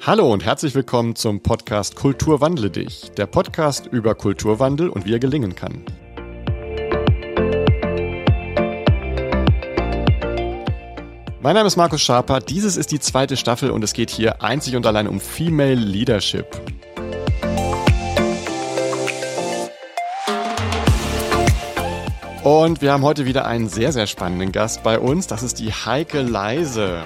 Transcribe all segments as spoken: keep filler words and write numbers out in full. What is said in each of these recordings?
Hallo und herzlich willkommen zum Podcast Kultur wandle dich, der Podcast über Kulturwandel und wie er gelingen kann. Mein Name ist Markus Schaper, dieses ist die zweite Staffel und es geht hier einzig und allein um Female Leadership. Und wir haben heute wieder einen sehr, sehr spannenden Gast bei uns, das ist die Heike Leise.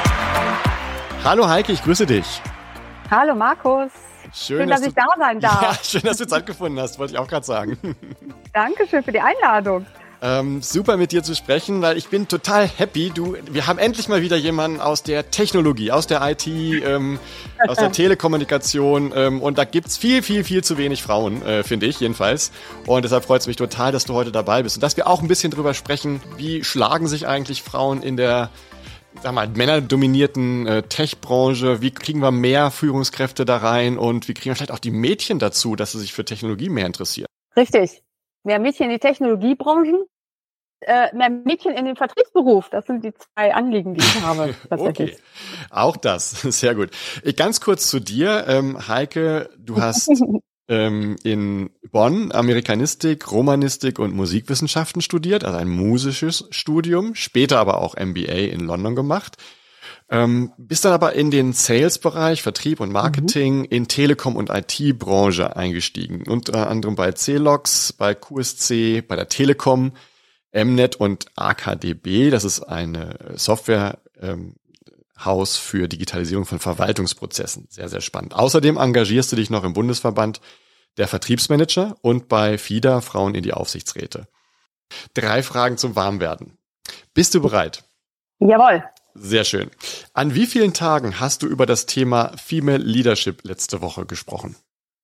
Hallo Heike, ich grüße dich. Hallo Markus. Schön, schön dass, dass ich da sein darf. Ja, schön, dass du Zeit gefunden hast, wollte ich auch gerade sagen. Dankeschön für die Einladung. Ähm, super mit dir zu sprechen, weil ich bin total happy. Du, wir haben endlich mal wieder jemanden aus der Technologie, aus der I T, ähm, aus der Telekommunikation ähm, und da gibt's viel, viel, viel zu wenig Frauen, äh, finde ich jedenfalls. Und deshalb freut es mich total, dass du heute dabei bist und dass wir auch ein bisschen drüber sprechen, wie schlagen sich eigentlich Frauen in der sag mal, männerdominierten äh, Tech-Branche, wie kriegen wir mehr Führungskräfte da rein und wie kriegen wir vielleicht auch die Mädchen dazu, dass sie sich für Technologie mehr interessieren? Richtig. Mehr Mädchen in die Technologiebranchen, äh, mehr Mädchen in den Vertriebsberuf. Das sind die zwei Anliegen, die ich habe. Okay, auch das, sehr gut. Ich, ganz kurz zu dir, ähm, Heike, du hast ähm, in Bonn Amerikanistik, Romanistik und Musikwissenschaften studiert, also ein musisches Studium, später aber auch M B A in London gemacht. Ähm, bist dann aber in den Sales-Bereich, Vertrieb und Marketing mhm. in Telekom- und I T-Branche eingestiegen. Unter anderem bei C-Logs, bei Q S C, bei der Telekom, M-Net und A K D B. Das ist eine Software, ähm, Haus für Digitalisierung von Verwaltungsprozessen. Sehr, sehr spannend. Außerdem engagierst du dich noch im Bundesverband der Vertriebsmanager und bei F I D A, Frauen in die Aufsichtsräte. Drei Fragen zum Warmwerden. Bist du bereit? Jawohl. Sehr schön. An wie vielen Tagen hast du über das Thema Female Leadership letzte Woche gesprochen?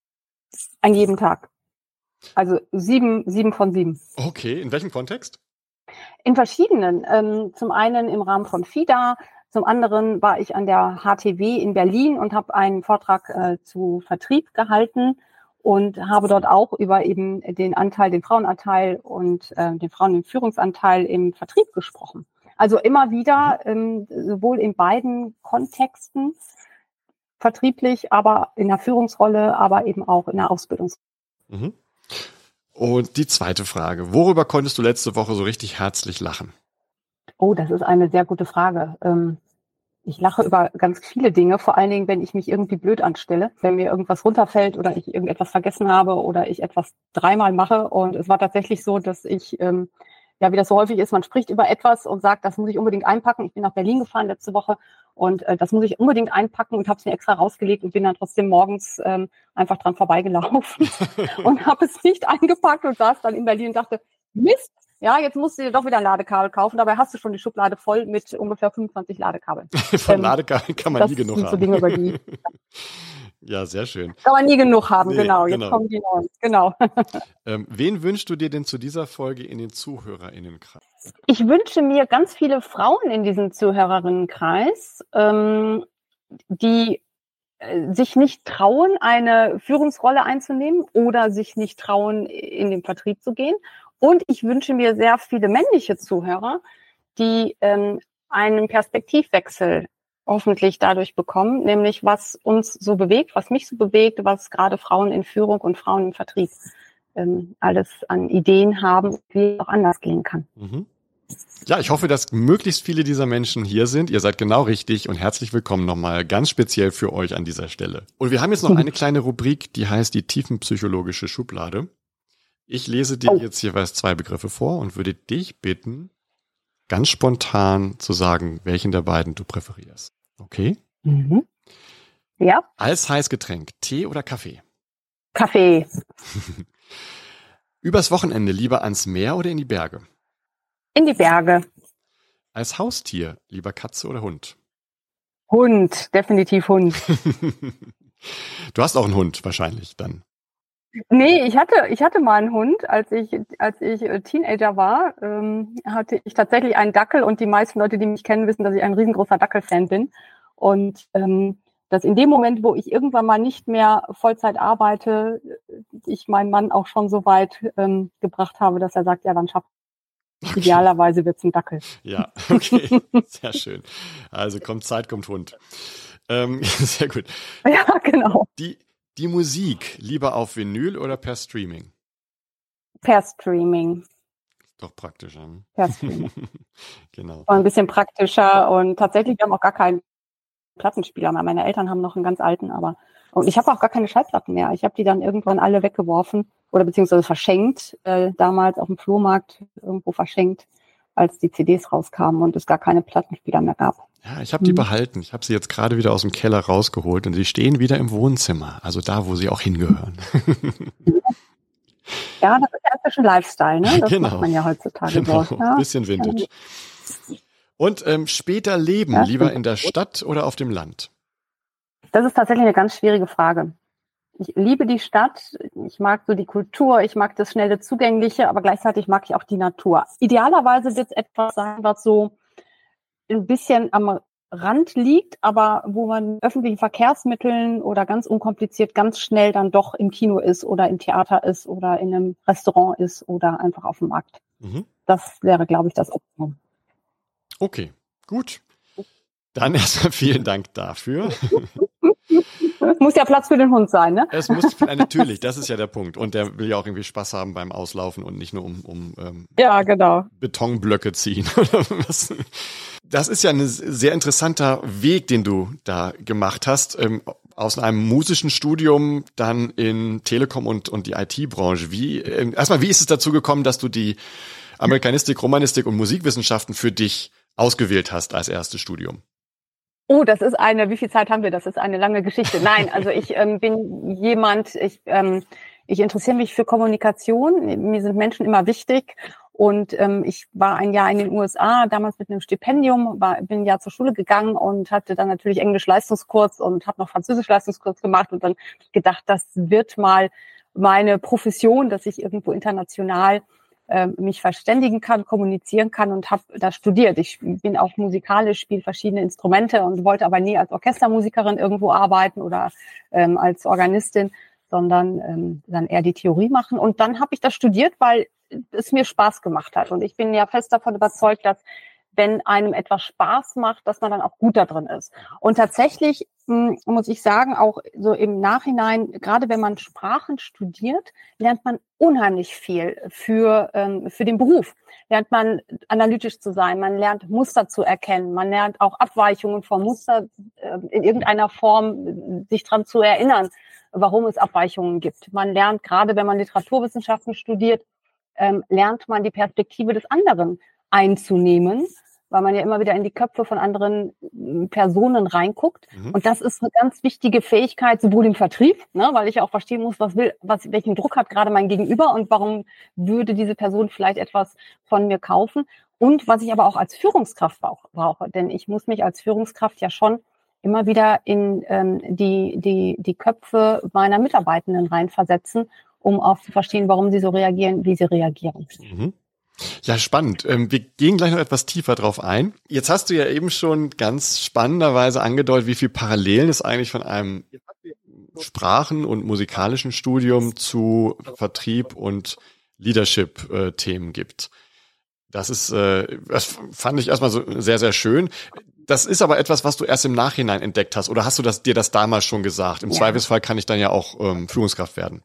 An jedem Tag. Also sieben, sieben von sieben. Okay, in welchem Kontext? In verschiedenen. Ähm, zum einen im Rahmen von F I D A, zum anderen war ich an der H T W in Berlin und habe einen Vortrag äh, zu Vertrieb gehalten und habe dort auch über eben den Anteil, den Frauenanteil und äh, den Frauen- und Führungsanteil im Vertrieb gesprochen. Also immer wieder, ähm, sowohl in beiden Kontexten, vertrieblich, aber in der Führungsrolle, aber eben auch in der Ausbildungsrolle. Mhm. Und die zweite Frage, worüber konntest du letzte Woche so richtig herzlich lachen? Oh, das ist eine sehr gute Frage. Ähm, ich lache über ganz viele Dinge, vor allen Dingen, wenn ich mich irgendwie blöd anstelle, wenn mir irgendwas runterfällt oder ich irgendetwas vergessen habe oder ich etwas dreimal mache. Und es war tatsächlich so, dass ich, ähm, ja, wie das so häufig ist, man spricht über etwas und sagt, das muss ich unbedingt einpacken. Ich bin nach Berlin gefahren letzte Woche und äh, das muss ich unbedingt einpacken und habe es mir extra rausgelegt und bin dann trotzdem morgens ähm, einfach dran vorbeigelaufen und habe es nicht eingepackt und saß dann in Berlin und dachte, Mist, ja, jetzt musst du dir doch wieder ein Ladekabel kaufen, dabei hast du schon die Schublade voll mit ungefähr fünfundzwanzig Ladekabeln. Von ähm, Ladekabeln kann man nie genug haben. Das sind so Dinge, über die ja, sehr schön. Kann man nie genug haben, nee, genau. Jetzt genau. kommen die neuen. Genau. ähm, wen wünschst du dir denn zu dieser Folge in den ZuhörerInnenkreis? Ich wünsche mir ganz viele Frauen in diesem Zuhörerinnenkreis, ähm, die äh, sich nicht trauen, eine Führungsrolle einzunehmen oder sich nicht trauen, in den Vertrieb zu gehen. Und ich wünsche mir sehr viele männliche Zuhörer, die ähm, einen Perspektivwechsel hoffentlich dadurch bekommen, nämlich was uns so bewegt, was mich so bewegt, was gerade Frauen in Führung und Frauen im Vertrieb ähm, alles an Ideen haben, wie es auch anders gehen kann. Mhm. Ja, ich hoffe, dass möglichst viele dieser Menschen hier sind. Ihr seid genau richtig und herzlich willkommen nochmal ganz speziell für euch an dieser Stelle. Und wir haben jetzt noch eine kleine Rubrik, die heißt die tiefenpsychologische Schublade. Ich lese dir oh. jetzt jeweils zwei Begriffe vor und würde dich bitten, ganz spontan zu sagen, welchen der beiden du präferierst. Okay? Mhm. Ja. Als Heißgetränk, Tee oder Kaffee? Kaffee. Übers Wochenende lieber ans Meer oder in die Berge? In die Berge. Als Haustier lieber Katze oder Hund? Hund, definitiv Hund. Du hast auch einen Hund wahrscheinlich dann. Nee, ich hatte, ich hatte mal einen Hund, als ich, als ich Teenager war, ähm, hatte ich tatsächlich einen Dackel und die meisten Leute, die mich kennen, wissen, dass ich ein riesengroßer Dackel-Fan bin. Und ähm, dass in dem Moment, wo ich irgendwann mal nicht mehr Vollzeit arbeite, ich meinen Mann auch schon so weit ähm, gebracht habe, dass er sagt, ja, dann schaff Okay. Idealerweise wird's ein Dackel. Ja, okay, sehr schön. Also kommt Zeit, kommt Hund. Ähm, sehr gut. Ja, genau. Die, die Musik, lieber auf Vinyl oder per Streaming? Per Streaming. Doch praktischer. Ne? Per Streaming. Genau. Und ein bisschen praktischer und tatsächlich, wir haben auch gar keinen Plattenspieler mehr. Meine Eltern haben noch einen ganz alten, aber und ich habe auch gar keine Schallplatten mehr. Ich habe die dann irgendwann alle weggeworfen oder beziehungsweise verschenkt, äh, damals auf dem Flohmarkt irgendwo verschenkt, als die C Ds rauskamen und es gar keine Plattenspieler mehr gab. Ja, ich habe die hm. behalten. Ich habe sie jetzt gerade wieder aus dem Keller rausgeholt und sie stehen wieder im Wohnzimmer, also da, wo sie auch hingehören. Ja, das ist ja inzwischen Lifestyle, ne? Das genau. macht man ja heutzutage genau. so. Ja. Bisschen Vintage. Und ähm, später leben, ja, lieber in der Stadt oder auf dem Land? Das ist tatsächlich eine ganz schwierige Frage. Ich liebe die Stadt, ich mag so die Kultur, ich mag das schnelle Zugängliche, aber gleichzeitig mag ich auch die Natur. Idealerweise wird es etwas sein, was so ein bisschen am Rand liegt, aber wo man mit öffentlichen Verkehrsmitteln oder ganz unkompliziert ganz schnell dann doch im Kino ist oder im Theater ist oder in einem Restaurant ist oder einfach auf dem Markt. Mhm. Das wäre, glaube ich, das Optimum. Okay, gut. Dann erstmal vielen Dank dafür. Es muss ja Platz für den Hund sein, ne? Es muss, natürlich, das ist ja der Punkt. Und der will ja auch irgendwie Spaß haben beim Auslaufen und nicht nur um, um ähm, ja, genau. Betonblöcke ziehen. Das ist ja ein sehr interessanter Weg, den du da gemacht hast. Ähm, aus einem musischen Studium dann in Telekom und, und die I T-Branche. Wie, ähm, erstmal, wie ist es dazu gekommen, dass du die Amerikanistik, Romanistik und Musikwissenschaften für dich ausgewählt hast als erstes Studium? Oh, das ist eine, wie viel Zeit haben wir? Das ist eine lange Geschichte. Nein, also ich ähm, bin jemand, ich, ähm, ich interessiere mich für Kommunikation. Mir sind Menschen immer wichtig. Und ähm, ich war ein Jahr in den U S A, damals mit einem Stipendium, war, bin ein Jahr zur Schule gegangen und hatte dann natürlich Englisch-Leistungskurs und habe noch Französisch-Leistungskurs gemacht und dann gedacht, das wird mal meine Profession, dass ich irgendwo international mich verständigen kann, kommunizieren kann und habe da studiert. Ich bin auch musikalisch, spiele verschiedene Instrumente und wollte aber nie als Orchestermusikerin irgendwo arbeiten oder ähm, als Organistin, sondern ähm, dann eher die Theorie machen. Und dann habe ich das studiert, weil es mir Spaß gemacht hat. Und ich bin ja fest davon überzeugt, dass wenn einem etwas Spaß macht, dass man dann auch gut da drin ist. Und tatsächlich mh, muss ich sagen, auch so im Nachhinein, gerade wenn man Sprachen studiert, lernt man unheimlich viel für ähm, für den Beruf. Lernt man analytisch zu sein, man lernt Muster zu erkennen, man lernt auch Abweichungen vom Muster äh, in irgendeiner Form sich dran zu erinnern, warum es Abweichungen gibt. Man lernt, gerade wenn man Literaturwissenschaften studiert, ähm, lernt man die Perspektive des anderen einzunehmen, weil man ja immer wieder in die Köpfe von anderen Personen reinguckt. Mhm. Und das ist eine ganz wichtige Fähigkeit, sowohl im Vertrieb, ne, weil ich ja auch verstehen muss, was will, was, welchen Druck hat gerade mein Gegenüber und warum würde diese Person vielleicht etwas von mir kaufen. Und was ich aber auch als Führungskraft brauche, denn ich muss mich als Führungskraft ja schon immer wieder in ähm, die, die, die Köpfe meiner Mitarbeitenden reinversetzen, um auch zu verstehen, warum sie so reagieren, wie sie reagieren. Mhm. Ja, spannend. Wir gehen gleich noch etwas tiefer drauf ein. Jetzt hast du ja eben schon ganz spannenderweise angedeutet, wie viel Parallelen es eigentlich von einem Sprachen- und musikalischen Studium zu Vertrieb und Leadership-Themen gibt. Das ist, das fand ich erstmal so sehr, sehr schön. Das ist aber etwas, was du erst im Nachhinein entdeckt hast. Oder hast du das, dir das damals schon gesagt? Im ja. Zweifelsfall kann ich dann ja auch ähm, Führungskraft werden.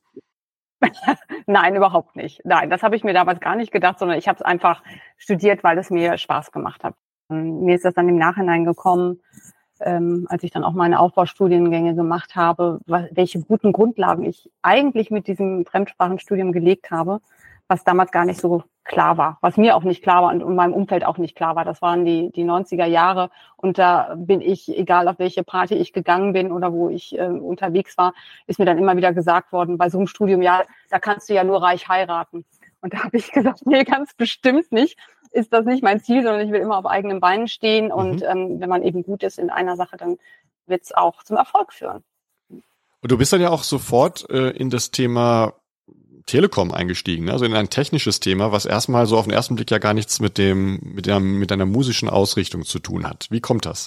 Nein, überhaupt nicht. Nein, das habe ich mir damals gar nicht gedacht, sondern ich habe es einfach studiert, weil es mir Spaß gemacht hat. Mir ist das dann im Nachhinein gekommen, ähm, als ich dann auch meine Aufbaustudiengänge gemacht habe, was, welche guten Grundlagen ich eigentlich mit diesem Fremdsprachenstudium gelegt habe, was damals gar nicht so klar war, was mir auch nicht klar war und in meinem Umfeld auch nicht klar war. Das waren die die neunziger Jahre und da bin ich, egal auf welche Party ich gegangen bin oder wo ich äh, unterwegs war, ist mir dann immer wieder gesagt worden, bei so einem Studium, ja, da kannst du ja nur reich heiraten. Und da habe ich gesagt, nee, ganz bestimmt nicht, ist das nicht mein Ziel, sondern ich will immer auf eigenen Beinen stehen und mhm. ähm, wenn man eben gut ist in einer Sache, dann wird es auch zum Erfolg führen. Und du bist dann ja auch sofort äh, in das Thema Telekom eingestiegen, also in ein technisches Thema, was erstmal so auf den ersten Blick ja gar nichts mit dem, mit der, mit deiner musischen Ausrichtung zu tun hat. Wie kommt das?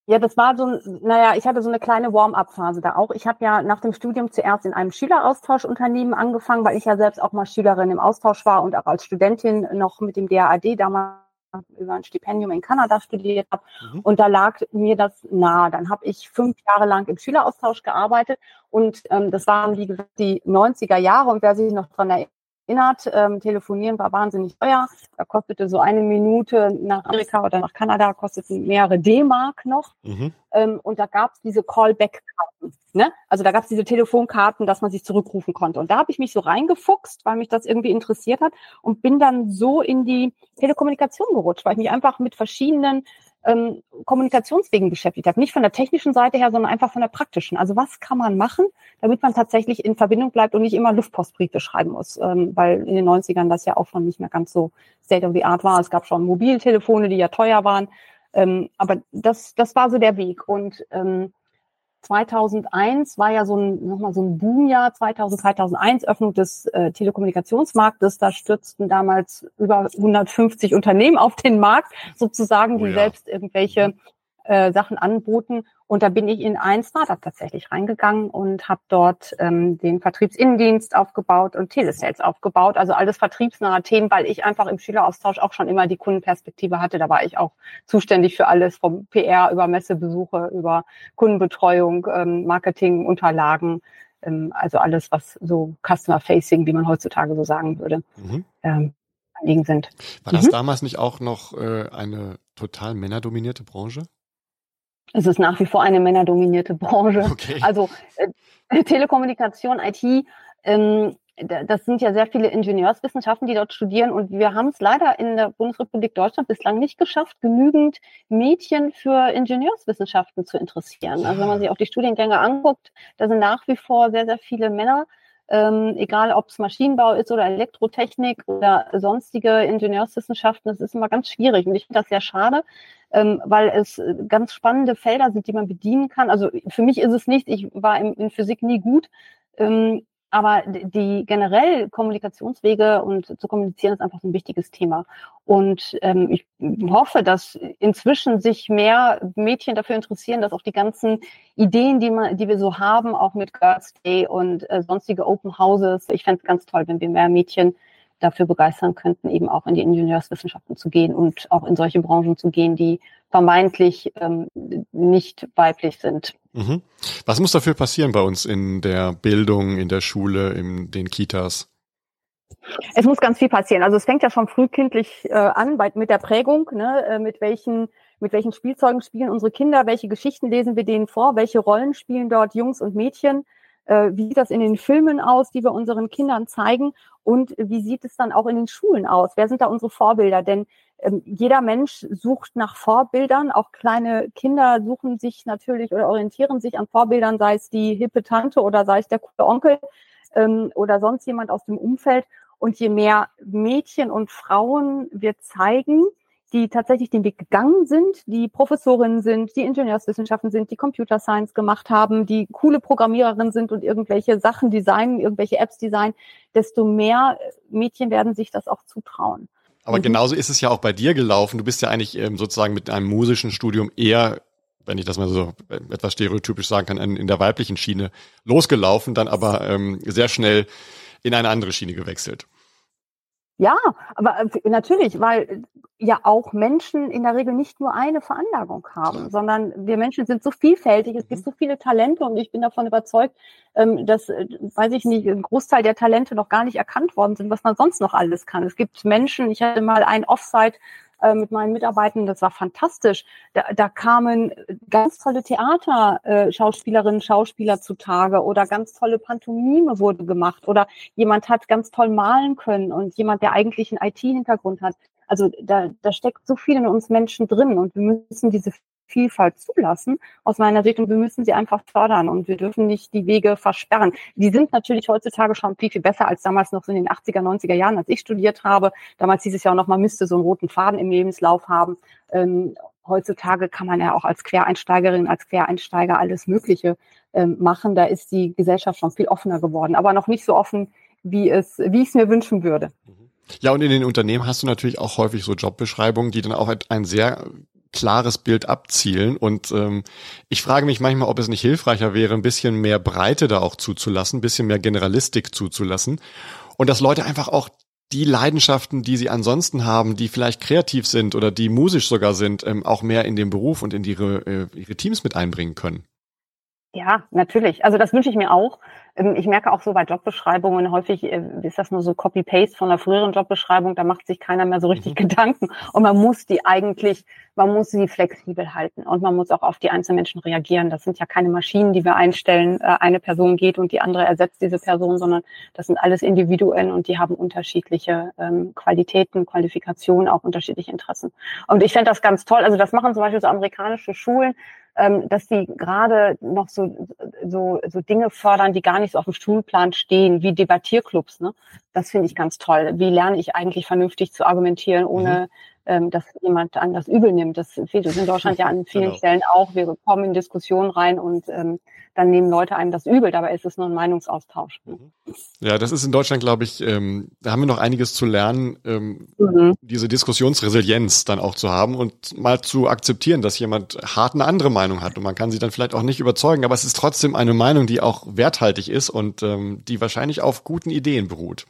Ja, das war so, ein, naja, ich hatte so eine kleine Warm-up-Phase da auch. Ich habe ja nach dem Studium zuerst in einem Schüleraustauschunternehmen angefangen, weil ich ja selbst auch mal Schülerin im Austausch war und auch als Studentin noch mit dem D A A D damals über ein Stipendium in Kanada studiert habe. Mhm. Und da lag mir das nahe. Dann habe ich fünf Jahre lang im Schüleraustausch gearbeitet und ähm, das waren, wie gesagt, die neunziger Jahre. Und wer sich noch dran erinnert, erinnert, ähm, telefonieren war wahnsinnig teuer. Da kostete so eine Minute nach Amerika oder nach Kanada, kosteten mehrere D-Mark noch. Mhm. Ähm, und da gab es diese Callback-Karten. Ne? Also da gab es diese Telefonkarten, dass man sich zurückrufen konnte. Und da habe ich mich so reingefuchst, weil mich das irgendwie interessiert hat und bin dann so in die Telekommunikation gerutscht, weil ich mich einfach mit verschiedenen ähm, Kommunikationswegen beschäftigt habe. Nicht von der technischen Seite her, sondern einfach von der praktischen. Also was kann man machen, damit man tatsächlich in Verbindung bleibt und nicht immer Luftpostbriefe schreiben muss, ähm, weil in den neunzigern das ja auch schon nicht mehr ganz so State of the Art war. Es gab schon Mobiltelefone, die ja teuer waren, ähm, aber das das war so der Weg. Und ähm, zweitausendeins war ja so ein nochmal so ein Boomjahr, zweitausend, zweitausendeins, Öffnung des äh, Telekommunikationsmarktes. Da stürzten damals über hundertfünfzig Unternehmen auf den Markt, sozusagen, die oh ja. selbst irgendwelche äh, Sachen anboten. Und da bin ich in ein Startup tatsächlich reingegangen und habe dort ähm, den Vertriebsinnendienst aufgebaut und Telesales aufgebaut. Also alles vertriebsnahe Themen, weil ich einfach im Schüleraustausch auch schon immer die Kundenperspektive hatte. Da war ich auch zuständig für alles, vom P R über Messebesuche, über Kundenbetreuung, ähm, Marketing, Unterlagen, ähm, also alles, was so Customer-Facing, wie man heutzutage so sagen würde, mhm. ähm, anliegen sind. War das mhm. damals nicht auch noch äh, eine total männerdominierte Branche? Es ist nach wie vor eine männerdominierte Branche. Okay. Also äh, Telekommunikation, I T, ähm, das sind ja sehr viele Ingenieurswissenschaften, die dort studieren. Und wir haben es leider in der Bundesrepublik Deutschland bislang nicht geschafft, genügend Mädchen für Ingenieurswissenschaften zu interessieren. Also wenn man sich auch die Studiengänge anguckt, da sind nach wie vor sehr, sehr viele Männer. Ähm, egal ob es Maschinenbau ist oder Elektrotechnik oder sonstige Ingenieurswissenschaften, das ist immer ganz schwierig. Und ich finde das sehr schade, ähm, weil es ganz spannende Felder sind, die man bedienen kann. Also für mich ist es nicht, ich war in, in Physik nie gut, ähm, aber die generell Kommunikationswege und zu kommunizieren ist einfach so ein wichtiges Thema. Und ähm, ich hoffe, dass inzwischen sich mehr Mädchen dafür interessieren, dass auch die ganzen Ideen, die man, die wir so haben, auch mit Girls Day und äh, sonstige Open Houses. Ich fände es ganz toll, wenn wir mehr Mädchen dafür begeistern könnten, eben auch in die Ingenieurswissenschaften zu gehen und auch in solche Branchen zu gehen, die vermeintlich ähm, nicht weiblich sind. Mhm. Was muss dafür passieren bei uns in der Bildung, in der Schule, in den Kitas? Es muss ganz viel passieren. Also es fängt ja schon frühkindlich äh, an bei, mit der Prägung, ne? äh, mit welchen mit welchen Spielzeugen spielen unsere Kinder, welche Geschichten lesen wir denen vor, welche Rollen spielen dort Jungs und Mädchen, äh, wie sieht das in den Filmen aus, die wir unseren Kindern zeigen und wie sieht es dann auch in den Schulen aus? Wer sind da unsere Vorbilder? Denn ähm, jeder Mensch sucht nach Vorbildern, auch kleine Kinder suchen sich natürlich oder orientieren sich an Vorbildern, sei es die hippe Tante oder sei es der coole Onkel ähm, oder sonst jemand aus dem Umfeld. Und je mehr Mädchen und Frauen wir zeigen, die tatsächlich den Weg gegangen sind, die Professorinnen sind, die Ingenieurswissenschaften sind, die Computer Science gemacht haben, die coole Programmiererinnen sind und irgendwelche Sachen designen, irgendwelche Apps designen, desto mehr Mädchen werden sich das auch zutrauen. Aber mhm. genauso ist es ja auch bei dir gelaufen. Du bist ja eigentlich ähm, sozusagen mit einem musischen Studium eher, wenn ich das mal so etwas stereotypisch sagen kann, in der weiblichen Schiene losgelaufen, dann aber ähm, sehr schnell in eine andere Schiene gewechselt. Ja, aber natürlich, weil ja auch Menschen in der Regel nicht nur eine Veranlagung haben, Klar. sondern wir Menschen sind so vielfältig, es mhm. gibt so viele Talente und ich bin davon überzeugt, dass, weiß ich nicht, ein Großteil der Talente noch gar nicht erkannt worden sind, was man sonst noch alles kann. Es gibt Menschen, ich hatte mal ein Offsite mit meinen Mitarbeitern, das war fantastisch. Da, da kamen ganz tolle Theaterschauspielerinnen, Schauspieler zutage oder ganz tolle Pantomime wurde gemacht oder jemand hat ganz toll malen können und jemand, der eigentlich einen I T-Hintergrund hat. Also da, da steckt so viel in uns Menschen drin und wir müssen diese Vielfalt zulassen, aus meiner Sicht, und wir müssen sie einfach fördern und wir dürfen nicht die Wege versperren. Die sind natürlich heutzutage schon viel, viel besser als damals noch so in den achtziger, neunziger Jahren, als ich studiert habe. Damals hieß es ja auch noch, man müsste so einen roten Faden im Lebenslauf haben. Ähm, heutzutage kann man ja auch als Quereinsteigerin, als Quereinsteiger alles Mögliche ähm, machen. Da ist die Gesellschaft schon viel offener geworden, aber noch nicht so offen, wie es, wie ich es mir wünschen würde. Ja, und in den Unternehmen hast du natürlich auch häufig so Jobbeschreibungen, die dann auch ein sehr klares Bild abzielen. Und ähm, ich frage mich manchmal, ob es nicht hilfreicher wäre, ein bisschen mehr Breite da auch zuzulassen, ein bisschen mehr Generalistik zuzulassen und dass Leute einfach auch die Leidenschaften, die sie ansonsten haben, die vielleicht kreativ sind oder die musisch sogar sind, ähm, auch mehr in den Beruf und in ihre, äh, ihre Teams mit einbringen können. Ja, natürlich. Also das wünsche ich mir auch. Ich merke auch so bei Jobbeschreibungen, häufig ist das nur so Copy-Paste von einer früheren Jobbeschreibung, da macht sich keiner mehr so richtig mhm. Gedanken. Und man muss die eigentlich, man muss sie flexibel halten und man muss auch auf die einzelnen Menschen reagieren. Das sind ja keine Maschinen, die wir einstellen, eine Person geht und die andere ersetzt diese Person, sondern das sind alles Individuen und die haben unterschiedliche ähm, Qualitäten, Qualifikationen, auch unterschiedliche Interessen. Und ich fände das ganz toll. Also das machen zum Beispiel so amerikanische Schulen, dass die gerade noch so, so, so Dinge fördern, die gar nicht so auf dem Schulplan stehen, wie Debattierclubs, ne? Das finde ich ganz toll. Wie lerne ich eigentlich vernünftig zu argumentieren, ohne mhm. ähm, dass jemand an das übel nimmt? Das fehlt uns in Deutschland ja an vielen genau. Stellen auch. Wir kommen in Diskussionen rein und ähm, dann nehmen Leute einem das übel. Dabei ist es nur ein Meinungsaustausch. Ne? Ja, das ist in Deutschland, glaube ich, ähm, da haben wir noch einiges zu lernen, ähm, mhm. diese Diskussionsresilienz dann auch zu haben und mal zu akzeptieren, dass jemand hart eine andere Meinung hat und man kann sie dann vielleicht auch nicht überzeugen, aber es ist trotzdem eine Meinung, die auch werthaltig ist und ähm, die wahrscheinlich auf guten Ideen beruht.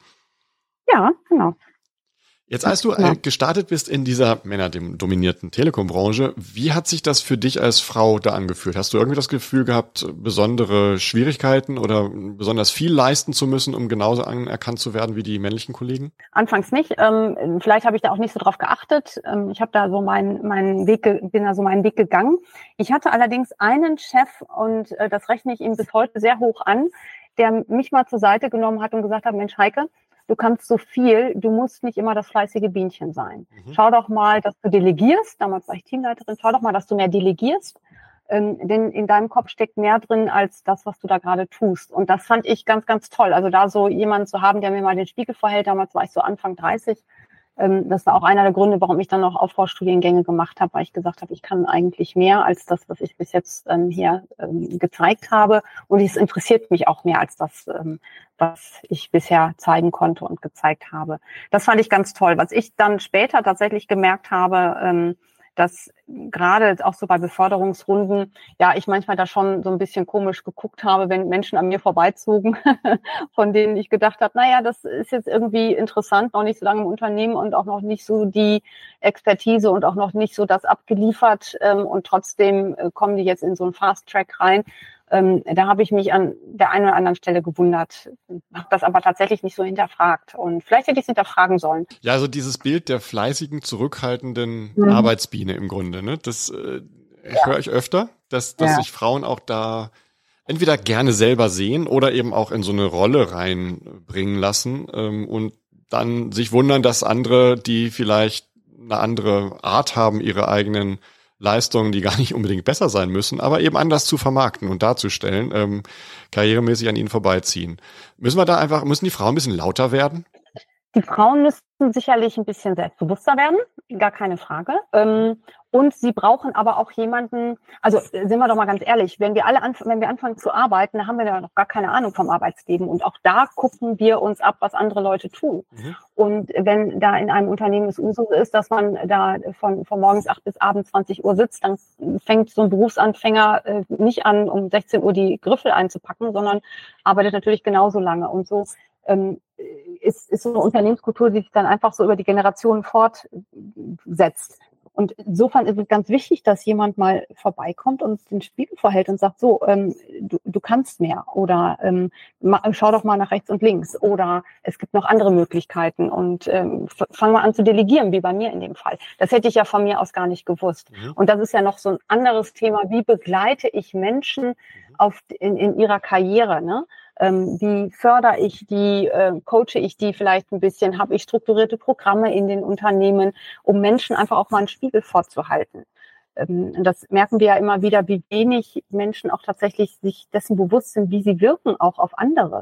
Ja, genau. Jetzt, als du äh, gestartet bist in dieser männerdominierten Telekom-Branche, wie hat sich das für dich als Frau da angefühlt? Hast du irgendwie das Gefühl gehabt, besondere Schwierigkeiten oder besonders viel leisten zu müssen, um genauso anerkannt zu werden wie die männlichen Kollegen? Anfangs nicht. Ähm, vielleicht habe ich da auch nicht so drauf geachtet. Ähm, ich habe da so meinen meinen Weg, bin da so meinen Weg gegangen. Ich hatte allerdings einen Chef und äh, das rechne ich ihm bis heute sehr hoch an, der mich mal zur Seite genommen hat und gesagt hat: Mensch, Heike, du kannst so viel, du musst nicht immer das fleißige Bienchen sein. Mhm. Schau doch mal, dass du delegierst. Damals war ich Teamleiterin. Schau doch mal, dass du mehr delegierst. Ähm, denn in deinem Kopf steckt mehr drin als das, was du da gerade tust. Und das fand ich ganz, ganz toll. Also da so jemanden zu haben, der mir mal den Spiegel vorhält. Damals war ich so Anfang dreißig. Ähm, das war auch einer der Gründe, warum ich dann noch Aufbaustudiengänge gemacht habe, weil ich gesagt habe, ich kann eigentlich mehr als das, was ich bis jetzt ähm, hier ähm, gezeigt habe. Und es interessiert mich auch mehr als das, ähm, was ich bisher zeigen konnte und gezeigt habe. Das fand ich ganz toll. Was ich dann später tatsächlich gemerkt habe, ähm, dass gerade auch so bei Beförderungsrunden, ja, ich manchmal da schon so ein bisschen komisch geguckt habe, wenn Menschen an mir vorbeizogen, von denen ich gedacht habe, naja, das ist jetzt irgendwie interessant, noch nicht so lange im Unternehmen und auch noch nicht so die Expertise und auch noch nicht so das abgeliefert ähm, und trotzdem äh, kommen die jetzt in so einen Fast-Track rein. Ähm, da habe ich mich an der einen oder anderen Stelle gewundert, habe das aber tatsächlich nicht so hinterfragt. Und vielleicht hätte ich es hinterfragen sollen. Ja, also dieses Bild der fleißigen, zurückhaltenden mhm. Arbeitsbiene im Grunde, ne? Das äh, ja. höre ich öfter, dass, dass ja. sich Frauen auch da entweder gerne selber sehen oder eben auch in so eine Rolle reinbringen lassen ähm, und dann sich wundern, dass andere, die vielleicht eine andere Art haben, ihre eigenen Leistungen, die gar nicht unbedingt besser sein müssen, aber eben anders zu vermarkten und darzustellen, ähm, karrieremäßig an ihnen vorbeiziehen. Müssen wir da einfach, müssen die Frauen ein bisschen lauter werden? Die Frauen müssten sicherlich ein bisschen selbstbewusster werden, gar keine Frage. Ähm, und sie brauchen aber auch jemanden, also sind wir doch mal ganz ehrlich, wenn wir alle anf- wenn wir anfangen zu arbeiten, dann haben wir ja noch gar keine Ahnung vom Arbeitsleben. Und auch da gucken wir uns ab, was andere Leute tun. Mhm. Und wenn da in einem Unternehmen es Usus ist, dass man da von, von morgens acht bis abends zwanzig Uhr sitzt, dann fängt so ein Berufsanfänger äh, nicht an, um sechzehn Uhr die Griffel einzupacken, sondern arbeitet natürlich genauso lange. Und so ähm, ist, ist so eine Unternehmenskultur, die sich dann einfach so über die Generationen fortsetzt. Und insofern ist es ganz wichtig, dass jemand mal vorbeikommt und den Spiegel vorhält und sagt, so, ähm, du, du kannst mehr oder ähm, ma, schau doch mal nach rechts und links oder es gibt noch andere Möglichkeiten und ähm, fang mal an zu delegieren, wie bei mir in dem Fall. Das hätte ich ja von mir aus gar nicht gewusst. Mhm. Und das ist ja noch so ein anderes Thema, wie begleite ich Menschen auf, in, in ihrer Karriere, ne? Ähm, wie fördere ich die, äh, coache ich die vielleicht ein bisschen, habe ich strukturierte Programme in den Unternehmen, um Menschen einfach auch mal einen Spiegel vorzuhalten. Ähm, und das merken wir ja immer wieder, wie wenig Menschen auch tatsächlich sich dessen bewusst sind, wie sie wirken auch auf andere.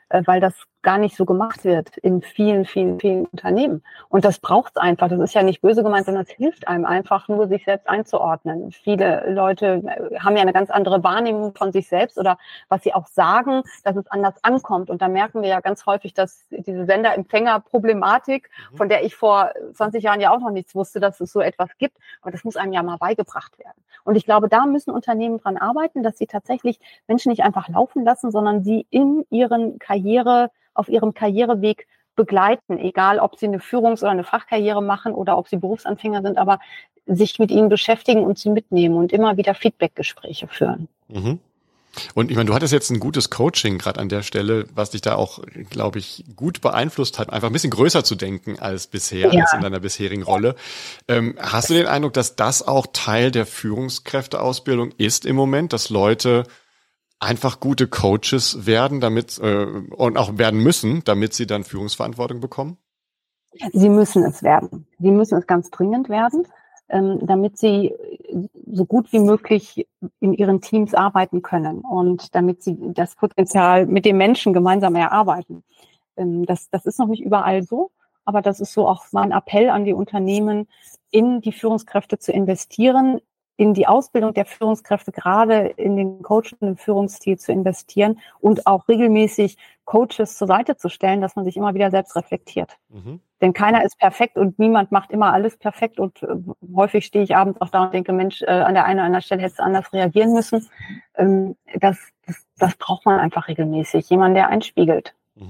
äh, weil das gar nicht so gemacht wird in vielen, vielen, vielen Unternehmen. Und das braucht es einfach. Das ist ja nicht böse gemeint, sondern es hilft einem einfach nur, sich selbst einzuordnen. Viele Leute haben ja eine ganz andere Wahrnehmung von sich selbst oder was sie auch sagen, dass es anders ankommt. Und da merken wir ja ganz häufig, dass diese Sender-Empfänger-Problematik, von der ich vor zwanzig Jahren ja auch noch nichts wusste, dass es so etwas gibt, aber das muss einem ja mal beigebracht werden. Und ich glaube, da müssen Unternehmen dran arbeiten, dass sie tatsächlich Menschen nicht einfach laufen lassen, sondern sie in ihren Karriere, auf ihrem Karriereweg begleiten, egal ob sie eine Führungs- oder eine Fachkarriere machen oder ob sie Berufsanfänger sind, aber sich mit ihnen beschäftigen und sie mitnehmen und immer wieder Feedbackgespräche führen. Mhm. Und ich meine, du hattest jetzt ein gutes Coaching gerade an der Stelle, was dich da auch, glaube ich, gut beeinflusst hat, einfach ein bisschen größer zu denken als bisher, ja. als in deiner bisherigen Rolle. Ähm, hast du den Eindruck, dass das auch Teil der Führungskräfteausbildung ist im Moment, dass Leute einfach gute Coaches werden, damit äh, und auch werden müssen, damit sie dann Führungsverantwortung bekommen? Sie müssen es werden. Sie müssen es ganz dringend werden, ähm, damit sie so gut wie möglich in ihren Teams arbeiten können und damit sie das Potenzial mit den Menschen gemeinsam erarbeiten. Ähm, das, das ist noch nicht überall so, aber das ist so auch mein Appell an die Unternehmen, in die Führungskräfte zu investieren, in die Ausbildung der Führungskräfte, gerade in den coachenden Führungsstil zu investieren und auch regelmäßig Coaches zur Seite zu stellen, dass man sich immer wieder selbst reflektiert. Mhm. Denn keiner ist perfekt und niemand macht immer alles perfekt und äh, häufig stehe ich abends auch da und denke, Mensch, äh, an der einen oder anderen Stelle hättest du anders reagieren müssen. Ähm, das, das, das braucht man einfach regelmäßig, jemand, der einspiegelt.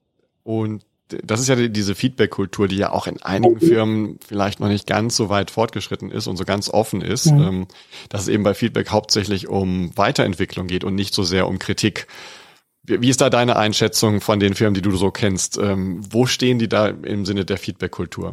Und das ist ja die, diese Feedback-Kultur, die ja auch in einigen Firmen vielleicht noch nicht ganz so weit fortgeschritten ist und so ganz offen ist, mhm. ähm, dass es eben bei Feedback hauptsächlich um Weiterentwicklung geht und nicht so sehr um Kritik. Wie, wie ist da deine Einschätzung von den Firmen, die du so kennst? Ähm, wo stehen die da im Sinne der Feedback-Kultur?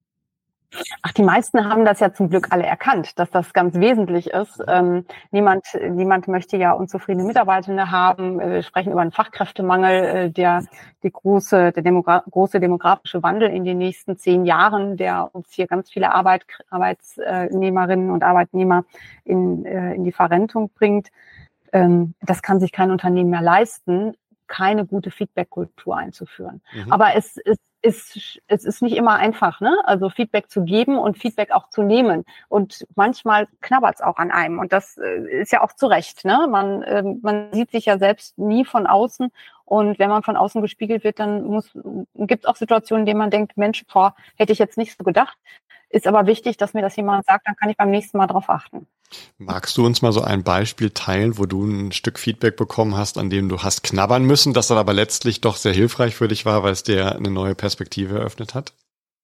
Ach, die meisten haben das ja zum Glück alle erkannt, dass das ganz wesentlich ist. Ähm, niemand, niemand möchte ja unzufriedene Mitarbeitende haben. Wir sprechen über einen Fachkräftemangel, äh, der die große, der Demogra- große demografische Wandel in den nächsten zehn Jahren, der uns hier ganz viele Arbeit, Arbeitnehmerinnen und Arbeitnehmer in, äh, in die Verrentung bringt. Ähm, das kann sich kein Unternehmen mehr leisten, keine gute Feedback-Kultur einzuführen. Mhm. Aber es ist Ist, es ist nicht immer einfach, ne? Also Feedback zu geben und Feedback auch zu nehmen. Und manchmal knabbert es auch an einem. Und das ist ja auch zu Recht, ne? Man, äh, man sieht sich ja selbst nie von außen. Und wenn man von außen gespiegelt wird, dann muss, gibt es auch Situationen, in denen man denkt, Mensch, boah, hätte ich jetzt nicht so gedacht. Ist aber wichtig, dass mir das jemand sagt, dann kann ich beim nächsten Mal drauf achten. Magst du uns mal so ein Beispiel teilen, wo du ein Stück Feedback bekommen hast, an dem du hast knabbern müssen, das dann aber letztlich doch sehr hilfreich für dich war, weil es dir eine neue Perspektive eröffnet hat?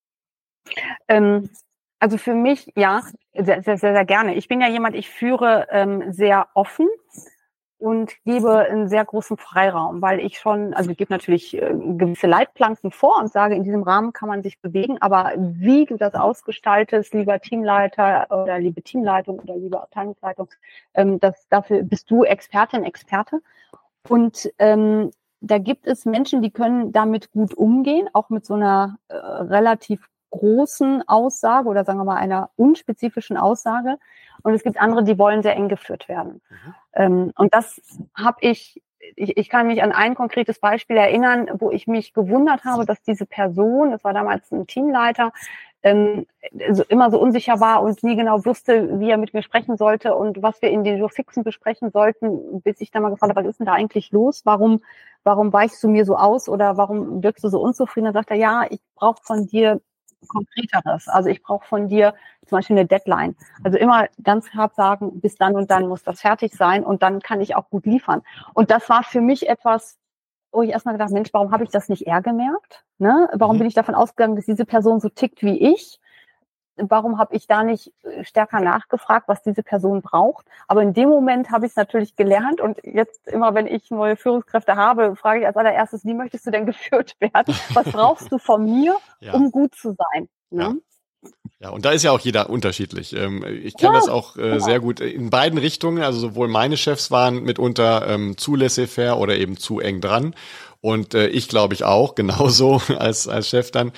Ähm, also für mich, ja, sehr, sehr, sehr, sehr gerne. Ich bin ja jemand, ich führe ähm, sehr offen und gebe einen sehr großen Freiraum, weil ich schon, also ich gebe natürlich äh, gewisse Leitplanken vor und sage, in diesem Rahmen kann man sich bewegen, aber wie du das ausgestaltest, lieber Teamleiter oder liebe Teamleitung oder liebe Abteilungsleitung, ähm, das, dafür bist du Expertin, Experte. Und ähm, da gibt es Menschen, die können damit gut umgehen, auch mit so einer äh, relativ großen Aussage oder sagen wir mal einer unspezifischen Aussage. Und es gibt andere, die wollen sehr eng geführt werden. Mhm. Ähm, und das habe ich, ich, ich kann mich an ein konkretes Beispiel erinnern, wo ich mich gewundert habe, dass diese Person, das war damals ein Teamleiter, ähm, so, immer so unsicher war und nie genau wusste, wie er mit mir sprechen sollte und was wir in den Fixen besprechen sollten, bis ich dann mal gefragt habe, was ist denn da eigentlich los? Warum, warum weichst du mir so aus oder warum wirkst du so unzufrieden? Dann sagt er, ja, ich brauche von dir Konkreteres. Also ich brauche von dir zum Beispiel eine Deadline. Also immer ganz hart sagen, bis dann und dann muss das fertig sein und dann kann ich auch gut liefern. Und das war für mich etwas, wo ich erstmal gedacht, Mensch, warum habe ich das nicht eher gemerkt? Ne? Warum mhm. bin ich davon ausgegangen, dass diese Person so tickt wie ich? Warum habe ich da nicht stärker nachgefragt, was diese Person braucht? Aber in dem Moment habe ich es natürlich gelernt und jetzt immer, wenn ich neue Führungskräfte habe, frage ich als allererstes, wie möchtest du denn geführt werden? Was brauchst du von mir, ja. um gut zu sein? Ne? Ja. Ja, und da ist ja auch jeder unterschiedlich. Ich kenne ja, das auch genau. sehr gut in beiden Richtungen. Also sowohl meine Chefs waren mitunter ähm, zu laissez-faire oder eben zu eng dran. Und äh, ich glaube ich auch, genauso als als Chef dann.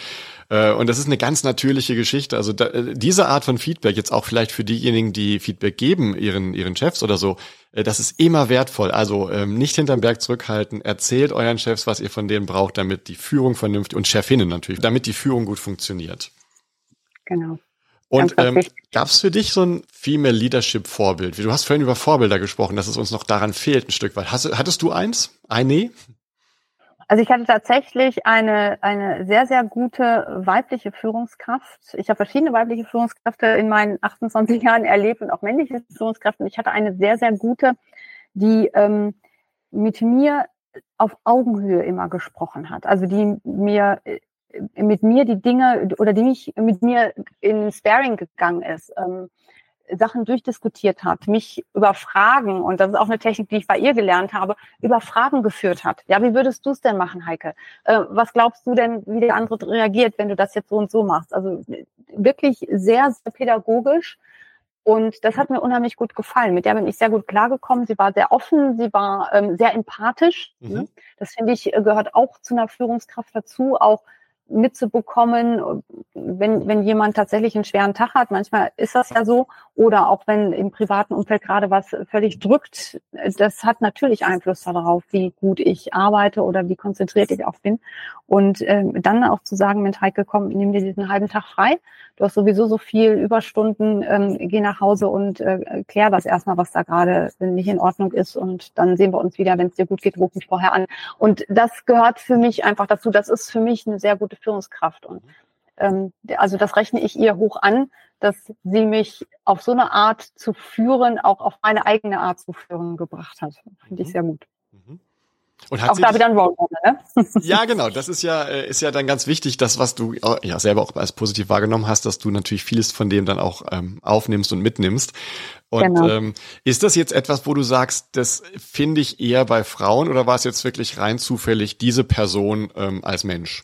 Äh, und das ist eine ganz natürliche Geschichte. Also da, diese Art von Feedback, jetzt auch vielleicht für diejenigen, die Feedback geben, ihren ihren Chefs oder so, äh, das ist immer wertvoll. Also ähm, nicht hinterm Berg zurückhalten. Erzählt euren Chefs, was ihr von denen braucht, damit die Führung vernünftig und Chefinnen natürlich, damit die Führung gut funktioniert. Genau. Und ähm, gab es für dich so ein Female Leadership Vorbild? Du hast vorhin über Vorbilder gesprochen, dass es uns noch daran fehlt ein Stück weit. Hast, hattest du eins? Eine? Also ich hatte tatsächlich eine eine sehr, sehr gute weibliche Führungskraft. Ich habe verschiedene weibliche Führungskräfte in meinen achtundzwanzig Jahren erlebt und auch männliche Führungskräfte. Und ich hatte eine sehr, sehr gute, die ähm, mit mir auf Augenhöhe immer gesprochen hat. Also die mir mit mir die Dinge oder die mich mit mir in Sparring gegangen ist, ähm, Sachen durchdiskutiert hat, mich über Fragen, und das ist auch eine Technik, die ich bei ihr gelernt habe, über Fragen geführt hat. Ja, wie würdest du es denn machen, Heike? Äh, was glaubst du denn, wie der andere reagiert, wenn du das jetzt so und so machst? Also wirklich sehr, sehr pädagogisch. Und das hat mir unheimlich gut gefallen. Mit der bin ich sehr gut klargekommen. Sie war sehr offen, sie war ähm, sehr empathisch. Mhm. Das, finde ich, gehört auch zu einer Führungskraft dazu, auch mitzubekommen, wenn, wenn jemand tatsächlich einen schweren Tag hat. Manchmal ist das ja so. Oder auch wenn im privaten Umfeld gerade was völlig drückt. Das hat natürlich Einfluss darauf, wie gut ich arbeite oder wie konzentriert ich auch bin. Und ähm, dann auch zu sagen, Mensch, Heike, komm, nimm dir diesen halben Tag frei. Du hast sowieso so viel Überstunden, ähm, geh nach Hause und äh, klär das erstmal, was da gerade nicht in Ordnung ist. Und dann sehen wir uns wieder, wenn es dir gut geht, ruf mich vorher an. Und das gehört für mich einfach dazu. Das ist für mich eine sehr gute Führungskraft. Und ähm, also das rechne ich ihr hoch an, dass sie mich auf so eine Art zu führen, auch auf meine eigene Art zu führen gebracht hat. Finde ich sehr gut. Mhm. Und hat auch da wieder ein Role Model, ne? Ja, genau. Das ist ja, ist ja dann ganz wichtig, das, was du ja selber auch als positiv wahrgenommen hast, dass du natürlich vieles von dem dann auch ähm, aufnimmst und mitnimmst. Und genau. ähm, ist das jetzt etwas, wo du sagst, das finde ich eher bei Frauen, oder war es jetzt wirklich rein zufällig diese Person ähm, als Mensch?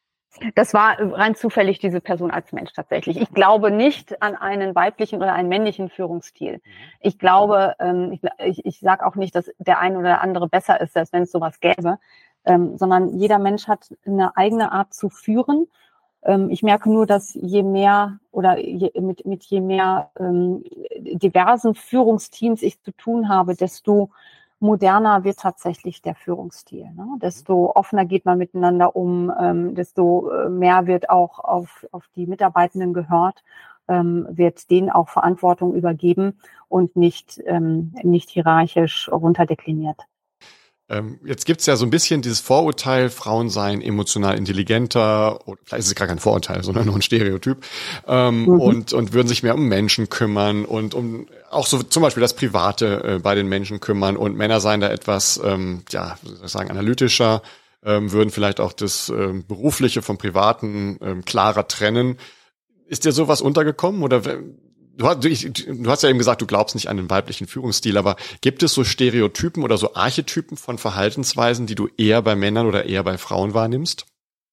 Das war rein zufällig diese Person als Mensch tatsächlich. Ich glaube nicht an einen weiblichen oder einen männlichen Führungsstil. Ich glaube, ähm, ich, ich, ich sage auch nicht, dass der eine oder der andere besser ist, als wenn es sowas gäbe, ähm, sondern jeder Mensch hat eine eigene Art zu führen. Ähm, ich merke nur, dass je mehr oder je, mit, mit je mehr ähm, diversen Führungsteams ich zu tun habe, desto moderner wird tatsächlich der Führungsstil. Ne? Desto offener geht man miteinander um, ähm, desto mehr wird auch auf, auf die Mitarbeitenden gehört, ähm, wird denen auch Verantwortung übergeben und nicht, ähm, nicht hierarchisch runterdekliniert. Jetzt gibt's ja so ein bisschen dieses Vorurteil, Frauen seien emotional intelligenter, oder vielleicht ist es gar kein Vorurteil, sondern nur ein Stereotyp, ähm, mhm. und und würden sich mehr um Menschen kümmern und um auch so zum Beispiel das Private äh, bei den Menschen kümmern, und Männer seien da etwas, ähm, ja, wie soll ich sagen, analytischer, ähm, würden vielleicht auch das ähm, Berufliche vom Privaten ähm, klarer trennen. Ist dir sowas untergekommen, oder Du hast, du hast ja eben gesagt, du glaubst nicht an den weiblichen Führungsstil, aber gibt es so Stereotypen oder so Archetypen von Verhaltensweisen, die du eher bei Männern oder eher bei Frauen wahrnimmst?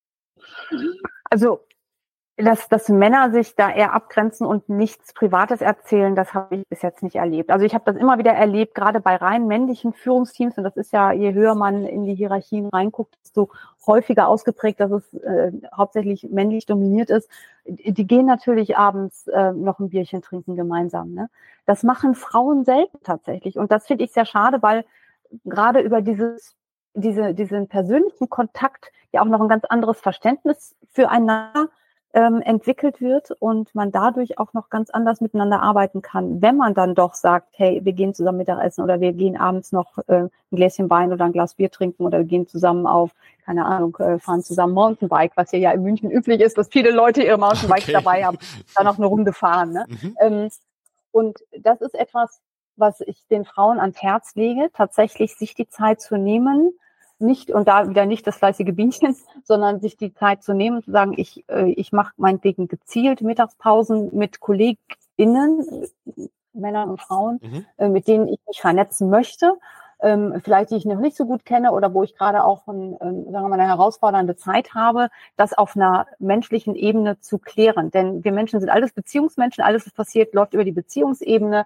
Also, dass, dass Männer sich da eher abgrenzen und nichts Privates erzählen, das habe ich bis jetzt nicht erlebt. Also ich habe das immer wieder erlebt, gerade bei rein männlichen Führungsteams, und das ist ja, je höher man in die Hierarchien reinguckt, desto häufiger ausgeprägt, dass es äh, hauptsächlich männlich dominiert ist. Die gehen natürlich abends äh, noch ein Bierchen trinken gemeinsam. Ne? Das machen Frauen selten tatsächlich. Und das finde ich sehr schade, weil gerade über dieses, diese, diesen persönlichen Kontakt ja auch noch ein ganz anderes Verständnis füreinander ähm, entwickelt wird und man dadurch auch noch ganz anders miteinander arbeiten kann, wenn man dann doch sagt, hey, wir gehen zusammen Mittagessen oder wir gehen abends noch äh, ein Gläschen Wein oder ein Glas Bier trinken oder wir gehen zusammen auf, keine Ahnung, äh, fahren zusammen Mountainbike, was hier ja in München üblich ist, dass viele Leute ihre Mountainbikes okay. dabei haben, dann noch eine Runde fahren. Ne? Mhm. Ähm, und das ist etwas, was ich den Frauen ans Herz lege, tatsächlich sich die Zeit zu nehmen, nicht, und da wieder nicht das fleißige Bienchen, sondern sich die Zeit zu nehmen und zu sagen, ich, äh, ich mache meinetwegen gezielt Mittagspausen mit KollegInnen, Männern und Frauen, mhm. äh, mit denen ich mich vernetzen möchte, ähm, vielleicht die ich noch nicht so gut kenne oder wo ich gerade auch ein, äh, sagen wir mal, eine herausfordernde Zeit habe, das auf einer menschlichen Ebene zu klären. Denn wir Menschen sind alles Beziehungsmenschen, alles, was passiert, läuft über die Beziehungsebene.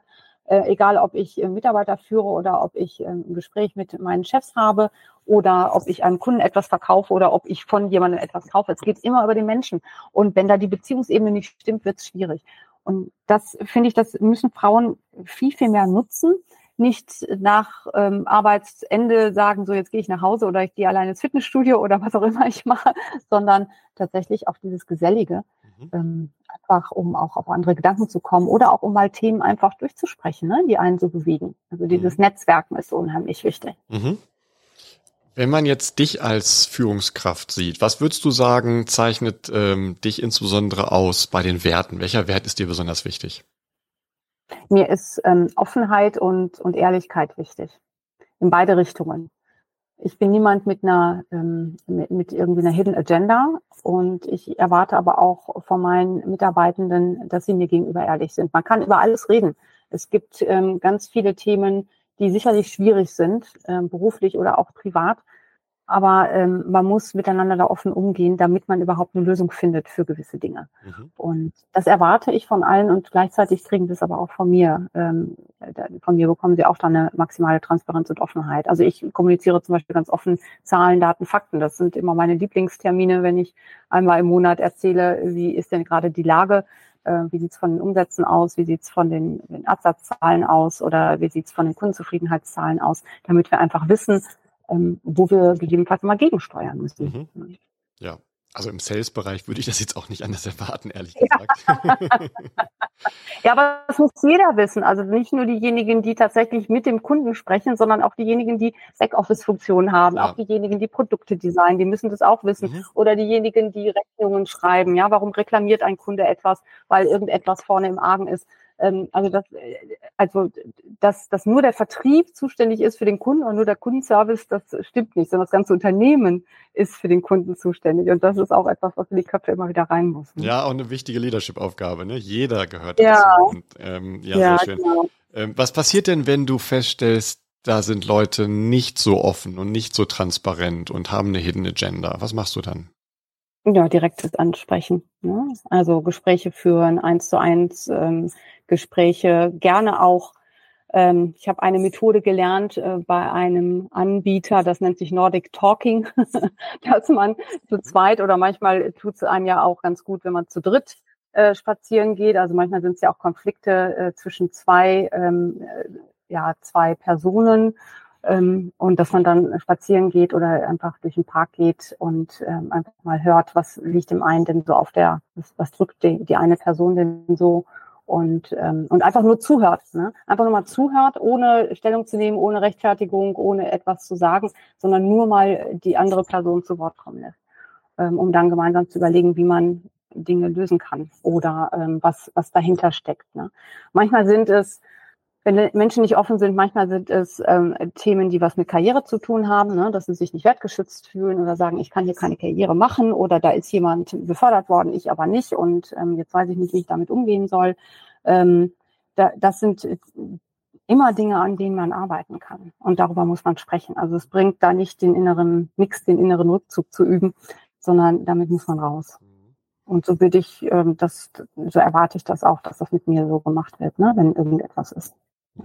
Äh, egal, ob ich äh, Mitarbeiter führe oder ob ich äh, ein Gespräch mit meinen Chefs habe oder ob ich einem Kunden etwas verkaufe oder ob ich von jemandem etwas kaufe. Es geht immer über den Menschen. Und wenn da die Beziehungsebene nicht stimmt, wird es schwierig. Und das finde ich, das müssen Frauen viel, viel mehr nutzen. Nicht nach ähm, Arbeitsende sagen, so jetzt gehe ich nach Hause oder ich gehe alleine ins Fitnessstudio oder was auch immer ich mache, sondern tatsächlich auf dieses Gesellige, Mhm. ähm, einfach um auch auf andere Gedanken zu kommen oder auch um mal Themen einfach durchzusprechen, ne, die einen so bewegen. Also dieses Mhm. Netzwerken ist unheimlich wichtig. Mhm. Wenn man jetzt dich als Führungskraft sieht, was würdest du sagen, zeichnet ähm, dich insbesondere aus bei den Werten? Welcher Wert ist dir besonders wichtig? Mir ist ähm, Offenheit und, und Ehrlichkeit wichtig. In beide Richtungen. Ich bin niemand mit einer, ähm, mit, mit irgendwie einer Hidden Agenda und ich erwarte aber auch von meinen Mitarbeitenden, dass sie mir gegenüber ehrlich sind. Man kann über alles reden. Es gibt ähm, ganz viele Themen, die sicherlich schwierig sind, ähm, beruflich oder auch privat. Aber ähm, man muss miteinander da offen umgehen, damit man überhaupt eine Lösung findet für gewisse Dinge. Mhm. Und das erwarte ich von allen und gleichzeitig kriegen sie es aber auch von mir. Ähm, von mir bekommen sie auch dann eine maximale Transparenz und Offenheit. Also ich kommuniziere zum Beispiel ganz offen Zahlen, Daten, Fakten. Das sind immer meine Lieblingstermine, wenn ich einmal im Monat erzähle, wie ist denn gerade die Lage, äh, wie sieht es von den Umsätzen aus, wie sieht es von den, den Absatzzahlen aus oder wie sieht es von den Kundenzufriedenheitszahlen aus, damit wir einfach wissen, ähm, wo wir gegebenenfalls mal gegensteuern müssen. Mhm. Ja, also im Sales-Bereich würde ich das jetzt auch nicht anders erwarten, ehrlich Ja. gesagt. Ja, aber das muss jeder wissen. Also nicht nur diejenigen, die tatsächlich mit dem Kunden sprechen, sondern auch diejenigen, die Backoffice-Funktionen haben, Ja. auch diejenigen, die Produkte designen, die müssen das auch wissen. Mhm. Oder diejenigen, die Rechnungen schreiben. Ja, warum reklamiert ein Kunde etwas, weil irgendetwas vorne im Argen ist? Ähm, also das, also dass, dass nur der Vertrieb zuständig ist für den Kunden und nur der Kundenservice, das stimmt nicht, sondern das ganze Unternehmen ist für den Kunden zuständig. Und das ist auch etwas, was in die Köpfe immer wieder rein muss. Ne? Ja, auch eine wichtige Leadership-Aufgabe, ne? Jeder gehört Ja. dazu. Und, ähm, ja, Ja, sehr schön. genau. Ähm, was passiert denn, wenn du feststellst, da sind Leute nicht so offen und nicht so transparent und haben eine Hidden Agenda? Was machst du dann? Ja, direktes Ansprechen. Ne? Also Gespräche führen, eins zu eins ähm, Gespräche, gerne auch. Ähm, ich habe eine Methode gelernt äh, bei einem Anbieter, das nennt sich Nordic Talking, dass man zu zweit oder manchmal tut es einem ja auch ganz gut, wenn man zu dritt äh, spazieren geht. Also manchmal sind es ja auch Konflikte äh, zwischen zwei, ähm, äh, ja, zwei Personen. Ähm, und dass man dann spazieren geht oder einfach durch den Park geht und ähm, einfach mal hört, was liegt dem einen denn so auf der, was, was drückt die, die eine Person denn so und ähm, und einfach nur zuhört, ne? Einfach nur mal zuhört, ohne Stellung zu nehmen, ohne Rechtfertigung, ohne etwas zu sagen, sondern nur mal die andere Person zu Wort kommen lässt, ähm, um dann gemeinsam zu überlegen, wie man Dinge lösen kann oder ähm, was was dahinter steckt. Ne? Manchmal sind es wenn Menschen nicht offen sind, manchmal sind es ähm, Themen, die was mit Karriere zu tun haben, ne? Dass sie sich nicht wertgeschützt fühlen oder sagen, ich kann hier keine Karriere machen oder da ist jemand befördert worden, ich aber nicht und ähm, jetzt weiß ich nicht, wie ich damit umgehen soll. Ähm, da, das sind immer Dinge, an denen man arbeiten kann und darüber muss man sprechen. Also es bringt da nicht den inneren, nichts, den inneren Rückzug zu üben, sondern damit muss man raus. Und so bitte ich, ähm, das, so erwarte ich das auch, dass das mit mir so gemacht wird, ne, wenn irgendetwas ist.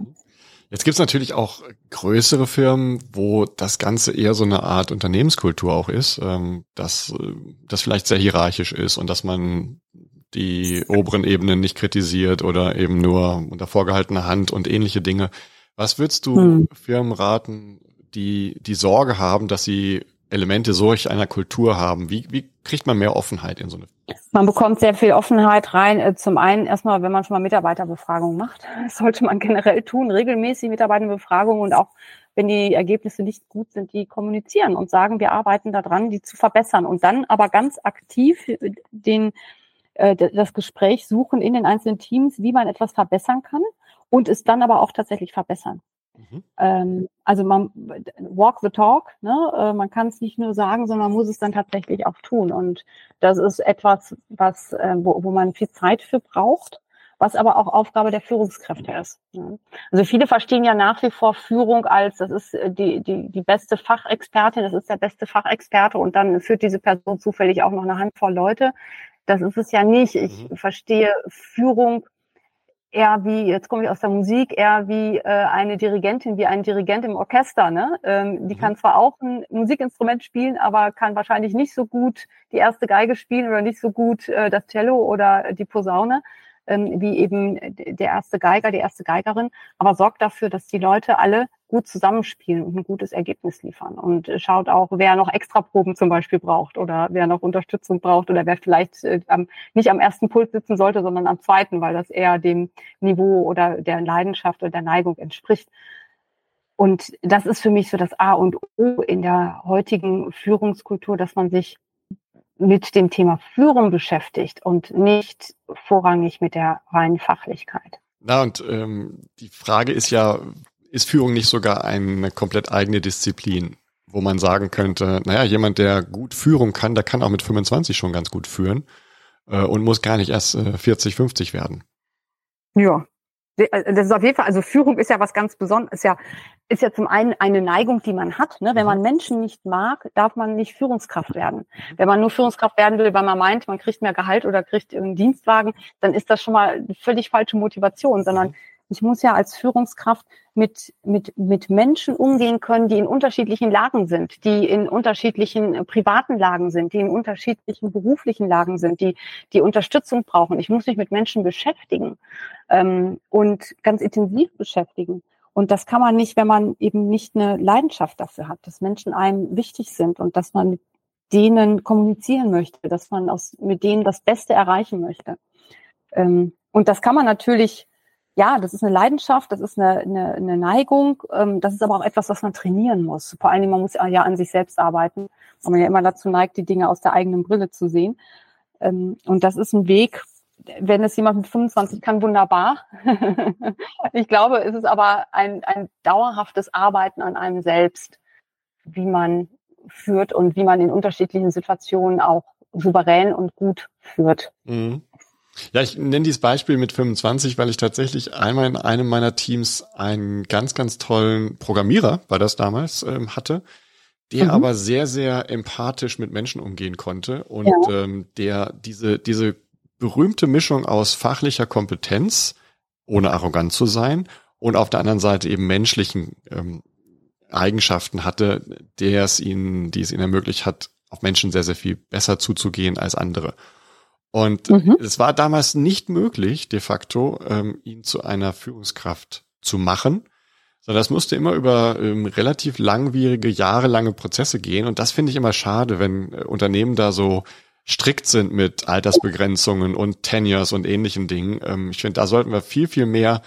Jetzt gibt's natürlich auch größere Firmen, wo das Ganze eher so eine Art Unternehmenskultur auch ist, ähm, dass das vielleicht sehr hierarchisch ist und dass man die oberen Ebenen nicht kritisiert oder eben nur unter vorgehaltener Hand und ähnliche Dinge. Was würdest du Hm. Firmen raten, die die Sorge haben, dass sie Elemente solch einer Kultur haben? Wie, wie kriegt man mehr Offenheit in so eine? Man bekommt sehr viel Offenheit rein. Zum einen erstmal, wenn man schon mal Mitarbeiterbefragungen macht, das sollte man generell tun, regelmäßig Mitarbeiterbefragungen und auch wenn die Ergebnisse nicht gut sind, die kommunizieren und sagen, wir arbeiten daran, die zu verbessern und dann aber ganz aktiv den, äh, das Gespräch suchen in den einzelnen Teams, wie man etwas verbessern kann und es dann aber auch tatsächlich verbessern. Mhm. Ähm, also man walk the talk, ne? Äh, man kann es nicht nur sagen, sondern man muss es dann tatsächlich auch tun. Und das ist etwas, was, äh, wo, wo man viel Zeit für braucht, was aber auch Aufgabe der Führungskräfte ist. Ne? Also viele verstehen ja nach wie vor Führung als, das ist die, die, die beste Fachexpertin, das ist der beste Fachexperte und dann führt diese Person zufällig auch noch eine Handvoll Leute. Das ist es ja nicht. Ich Mhm. verstehe Führung eher wie, jetzt komme ich aus der Musik, eher wie äh, eine Dirigentin, wie ein Dirigent im Orchester. Ne? Ähm, die mhm. kann zwar auch ein Musikinstrument spielen, aber kann wahrscheinlich nicht so gut die erste Geige spielen oder nicht so gut äh, das Cello oder die Posaune, ähm, wie eben der erste Geiger, die erste Geigerin, aber sorgt dafür, dass die Leute alle gut zusammenspielen und ein gutes Ergebnis liefern. Und schaut auch, wer noch Extraproben zum Beispiel braucht oder wer noch Unterstützung braucht oder wer vielleicht äh, am, nicht am ersten Pult sitzen sollte, sondern am zweiten, weil das eher dem Niveau oder der Leidenschaft oder der Neigung entspricht. Und das ist für mich so das A und O in der heutigen Führungskultur, dass man sich mit dem Thema Führung beschäftigt und nicht vorrangig mit der reinen Fachlichkeit. Na, und ähm, die Frage ist ja, ist Führung nicht sogar eine komplett eigene Disziplin, wo man sagen könnte, naja, jemand, der gut Führung kann, der kann auch mit fünfundzwanzig schon ganz gut führen äh, und muss gar nicht erst äh, vierzig, fünfzig werden. Ja, das ist auf jeden Fall, also Führung ist ja was ganz Besonderes, ist ja, ist ja zum einen eine Neigung, die man hat. Ne? Wenn man Menschen nicht mag, darf man nicht Führungskraft werden. Wenn man nur Führungskraft werden will, weil man meint, man kriegt mehr Gehalt oder kriegt irgendeinen Dienstwagen, dann ist das schon mal eine völlig falsche Motivation, sondern ich muss ja als Führungskraft mit, mit, mit Menschen umgehen können, die in unterschiedlichen Lagen sind, die in unterschiedlichen äh, privaten Lagen sind, die in unterschiedlichen beruflichen Lagen sind, die, die Unterstützung brauchen. Ich muss mich mit Menschen beschäftigen, ähm, und ganz intensiv beschäftigen. Und das kann man nicht, wenn man eben nicht eine Leidenschaft dafür hat, dass Menschen einem wichtig sind und dass man mit denen kommunizieren möchte, dass man aus, mit denen das Beste erreichen möchte. Ähm, und das kann man natürlich, ja, das ist eine Leidenschaft, das ist eine, eine, eine Neigung, ähm, das ist aber auch etwas, was man trainieren muss. Vor allen Dingen, man muss ja an sich selbst arbeiten, weil man ja immer dazu neigt, die Dinge aus der eigenen Brille zu sehen. Ähm, und das ist ein Weg, wenn es jemand mit fünfundzwanzig kann, wunderbar. Ich glaube, es ist aber ein, ein dauerhaftes Arbeiten an einem selbst, wie man führt und wie man in unterschiedlichen Situationen auch souverän und gut führt. Mhm. Ja, ich nenne dieses Beispiel mit fünfundzwanzig, weil ich tatsächlich einmal in einem meiner Teams einen ganz, ganz tollen Programmierer, war das damals, ähm, hatte, der mhm. aber sehr, sehr empathisch mit Menschen umgehen konnte und ja. ähm, der diese diese berühmte Mischung aus fachlicher Kompetenz, ohne arrogant zu sein, und auf der anderen Seite eben menschlichen ähm, Eigenschaften hatte, der es ihnen, die es ihnen ermöglicht hat, auf Menschen sehr, sehr viel besser zuzugehen als andere. Und mhm. es war damals nicht möglich, de facto, ähm, ihn zu einer Führungskraft zu machen, sondern das musste immer über ähm, relativ langwierige, jahrelange Prozesse gehen. Und das finde ich immer schade, wenn äh, Unternehmen da so strikt sind mit Altersbegrenzungen und Tenures und ähnlichen Dingen. Ähm, ich finde, da sollten wir viel, viel mehr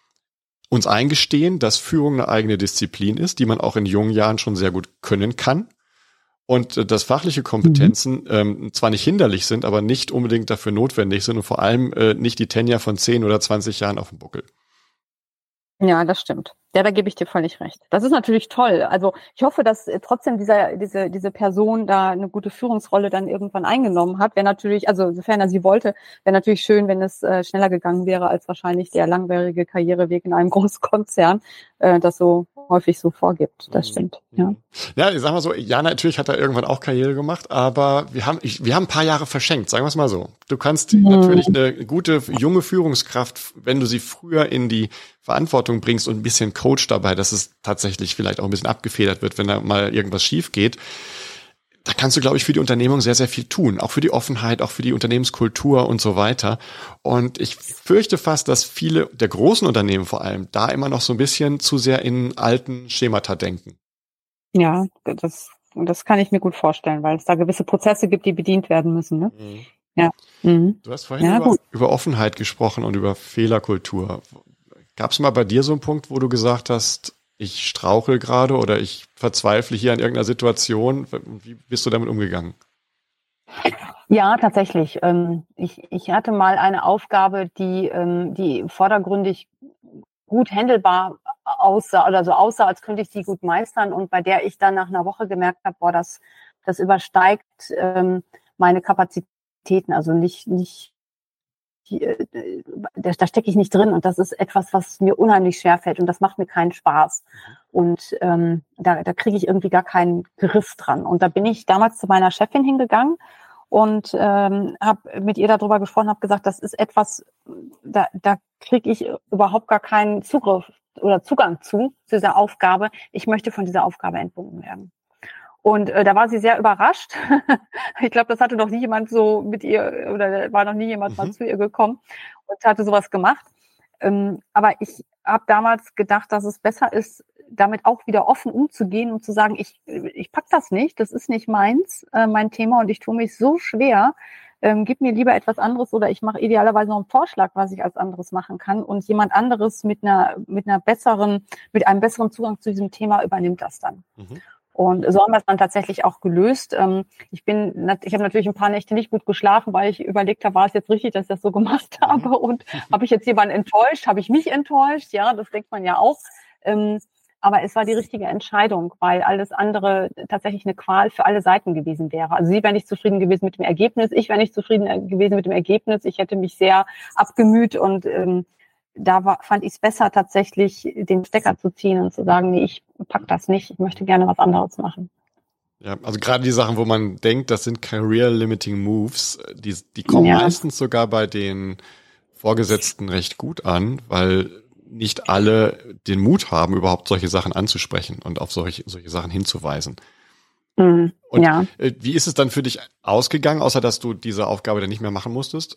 uns eingestehen, dass Führung eine eigene Disziplin ist, die man auch in jungen Jahren schon sehr gut können kann. Und äh, dass fachliche Kompetenzen mhm. ähm, zwar nicht hinderlich sind, aber nicht unbedingt dafür notwendig sind und vor allem äh, nicht die Tenure von zehn oder zwanzig Jahren auf dem Buckel. Ja, das stimmt. Ja, da gebe ich dir völlig recht. Das ist natürlich toll. Also ich hoffe, dass trotzdem dieser, diese, diese Person da eine gute Führungsrolle dann irgendwann eingenommen hat. Wäre natürlich, also sofern er sie wollte, wäre natürlich schön, wenn es äh, schneller gegangen wäre als wahrscheinlich der langwierige Karriereweg in einem großen Konzern, äh, das so häufig so vorgibt. Das stimmt, ja. Ja, ich sag mal so, ja, natürlich hat er irgendwann auch Karriere gemacht, aber wir haben, ich, wir haben ein paar Jahre verschenkt, sagen wir es mal so. Du kannst mhm. natürlich eine gute junge Führungskraft, wenn du sie früher in die Verantwortung bringst und ein bisschen Coach dabei, dass es tatsächlich vielleicht auch ein bisschen abgefedert wird, wenn da mal irgendwas schief geht. Da kannst du, glaube ich, für die Unternehmung sehr, sehr viel tun. Auch für die Offenheit, auch für die Unternehmenskultur und so weiter. Und ich fürchte fast, dass viele der großen Unternehmen vor allem da immer noch so ein bisschen zu sehr in alten Schemata denken. Ja, das, das kann ich mir gut vorstellen, weil es da gewisse Prozesse gibt, die bedient werden müssen. Ne? Mhm. Ja. Mhm. Du hast vorhin ja, über, über Offenheit gesprochen und über Fehlerkultur. Gab es mal bei dir so einen Punkt, wo du gesagt hast, ich strauchel gerade oder ich verzweifle hier an irgendeiner Situation? Wie bist du damit umgegangen? Ja, tatsächlich. Ich, ich hatte mal eine Aufgabe, die, die vordergründig gut handelbar aussah oder so aussah, als könnte ich sie gut meistern und bei der ich dann nach einer Woche gemerkt habe, boah, das, das übersteigt meine Kapazitäten, also nicht, nicht Da, da stecke ich nicht drin und das ist etwas, was mir unheimlich schwerfällt und das macht mir keinen Spaß. Und ähm, da, da kriege ich irgendwie gar keinen Griff dran. Und da bin ich damals zu meiner Chefin hingegangen und ähm, habe mit ihr darüber gesprochen, habe gesagt, das ist etwas, da, da kriege ich überhaupt gar keinen Zugriff oder Zugang zu, zu dieser Aufgabe. Ich möchte von dieser Aufgabe entbunden werden. Und äh, da war sie sehr überrascht. Ich glaube, das hatte noch nie jemand so mit ihr, oder war noch nie jemand mhm. mal zu ihr gekommen und hatte sowas gemacht. Ähm, aber ich habe damals gedacht, dass es besser ist, damit auch wieder offen umzugehen und zu sagen, ich, ich pack das nicht, das ist nicht meins, äh, mein Thema und ich tue mich so schwer. Ähm, gib mir lieber etwas anderes oder ich mache idealerweise noch einen Vorschlag, was ich als anderes machen kann und jemand anderes mit einer mit einer besseren, mit einem besseren Zugang zu diesem Thema übernimmt das dann. Mhm. Und so haben wir es dann tatsächlich auch gelöst. Ich bin, ich habe natürlich ein paar Nächte nicht gut geschlafen, weil ich überlegt habe, war es jetzt richtig, dass ich das so gemacht habe? Und habe ich jetzt jemanden enttäuscht? Habe ich mich enttäuscht? Ja, das denkt man ja auch. Aber es war die richtige Entscheidung, weil alles andere tatsächlich eine Qual für alle Seiten gewesen wäre. Also sie wäre nicht zufrieden gewesen mit dem Ergebnis, ich wäre nicht zufrieden gewesen mit dem Ergebnis. Ich hätte mich sehr abgemüht und ähm, da war, fand ich es besser, tatsächlich den Stecker zu ziehen und zu sagen, nee, ich pack das nicht, ich möchte gerne was anderes machen. Ja, also gerade die Sachen, wo man denkt, das sind Career-Limiting Moves, die, die kommen ja. meistens sogar bei den Vorgesetzten recht gut an, weil nicht alle den Mut haben, überhaupt solche Sachen anzusprechen und auf solche, solche Sachen hinzuweisen. Mhm, und ja. Wie ist es dann für dich ausgegangen, außer dass du diese Aufgabe dann nicht mehr machen musstest?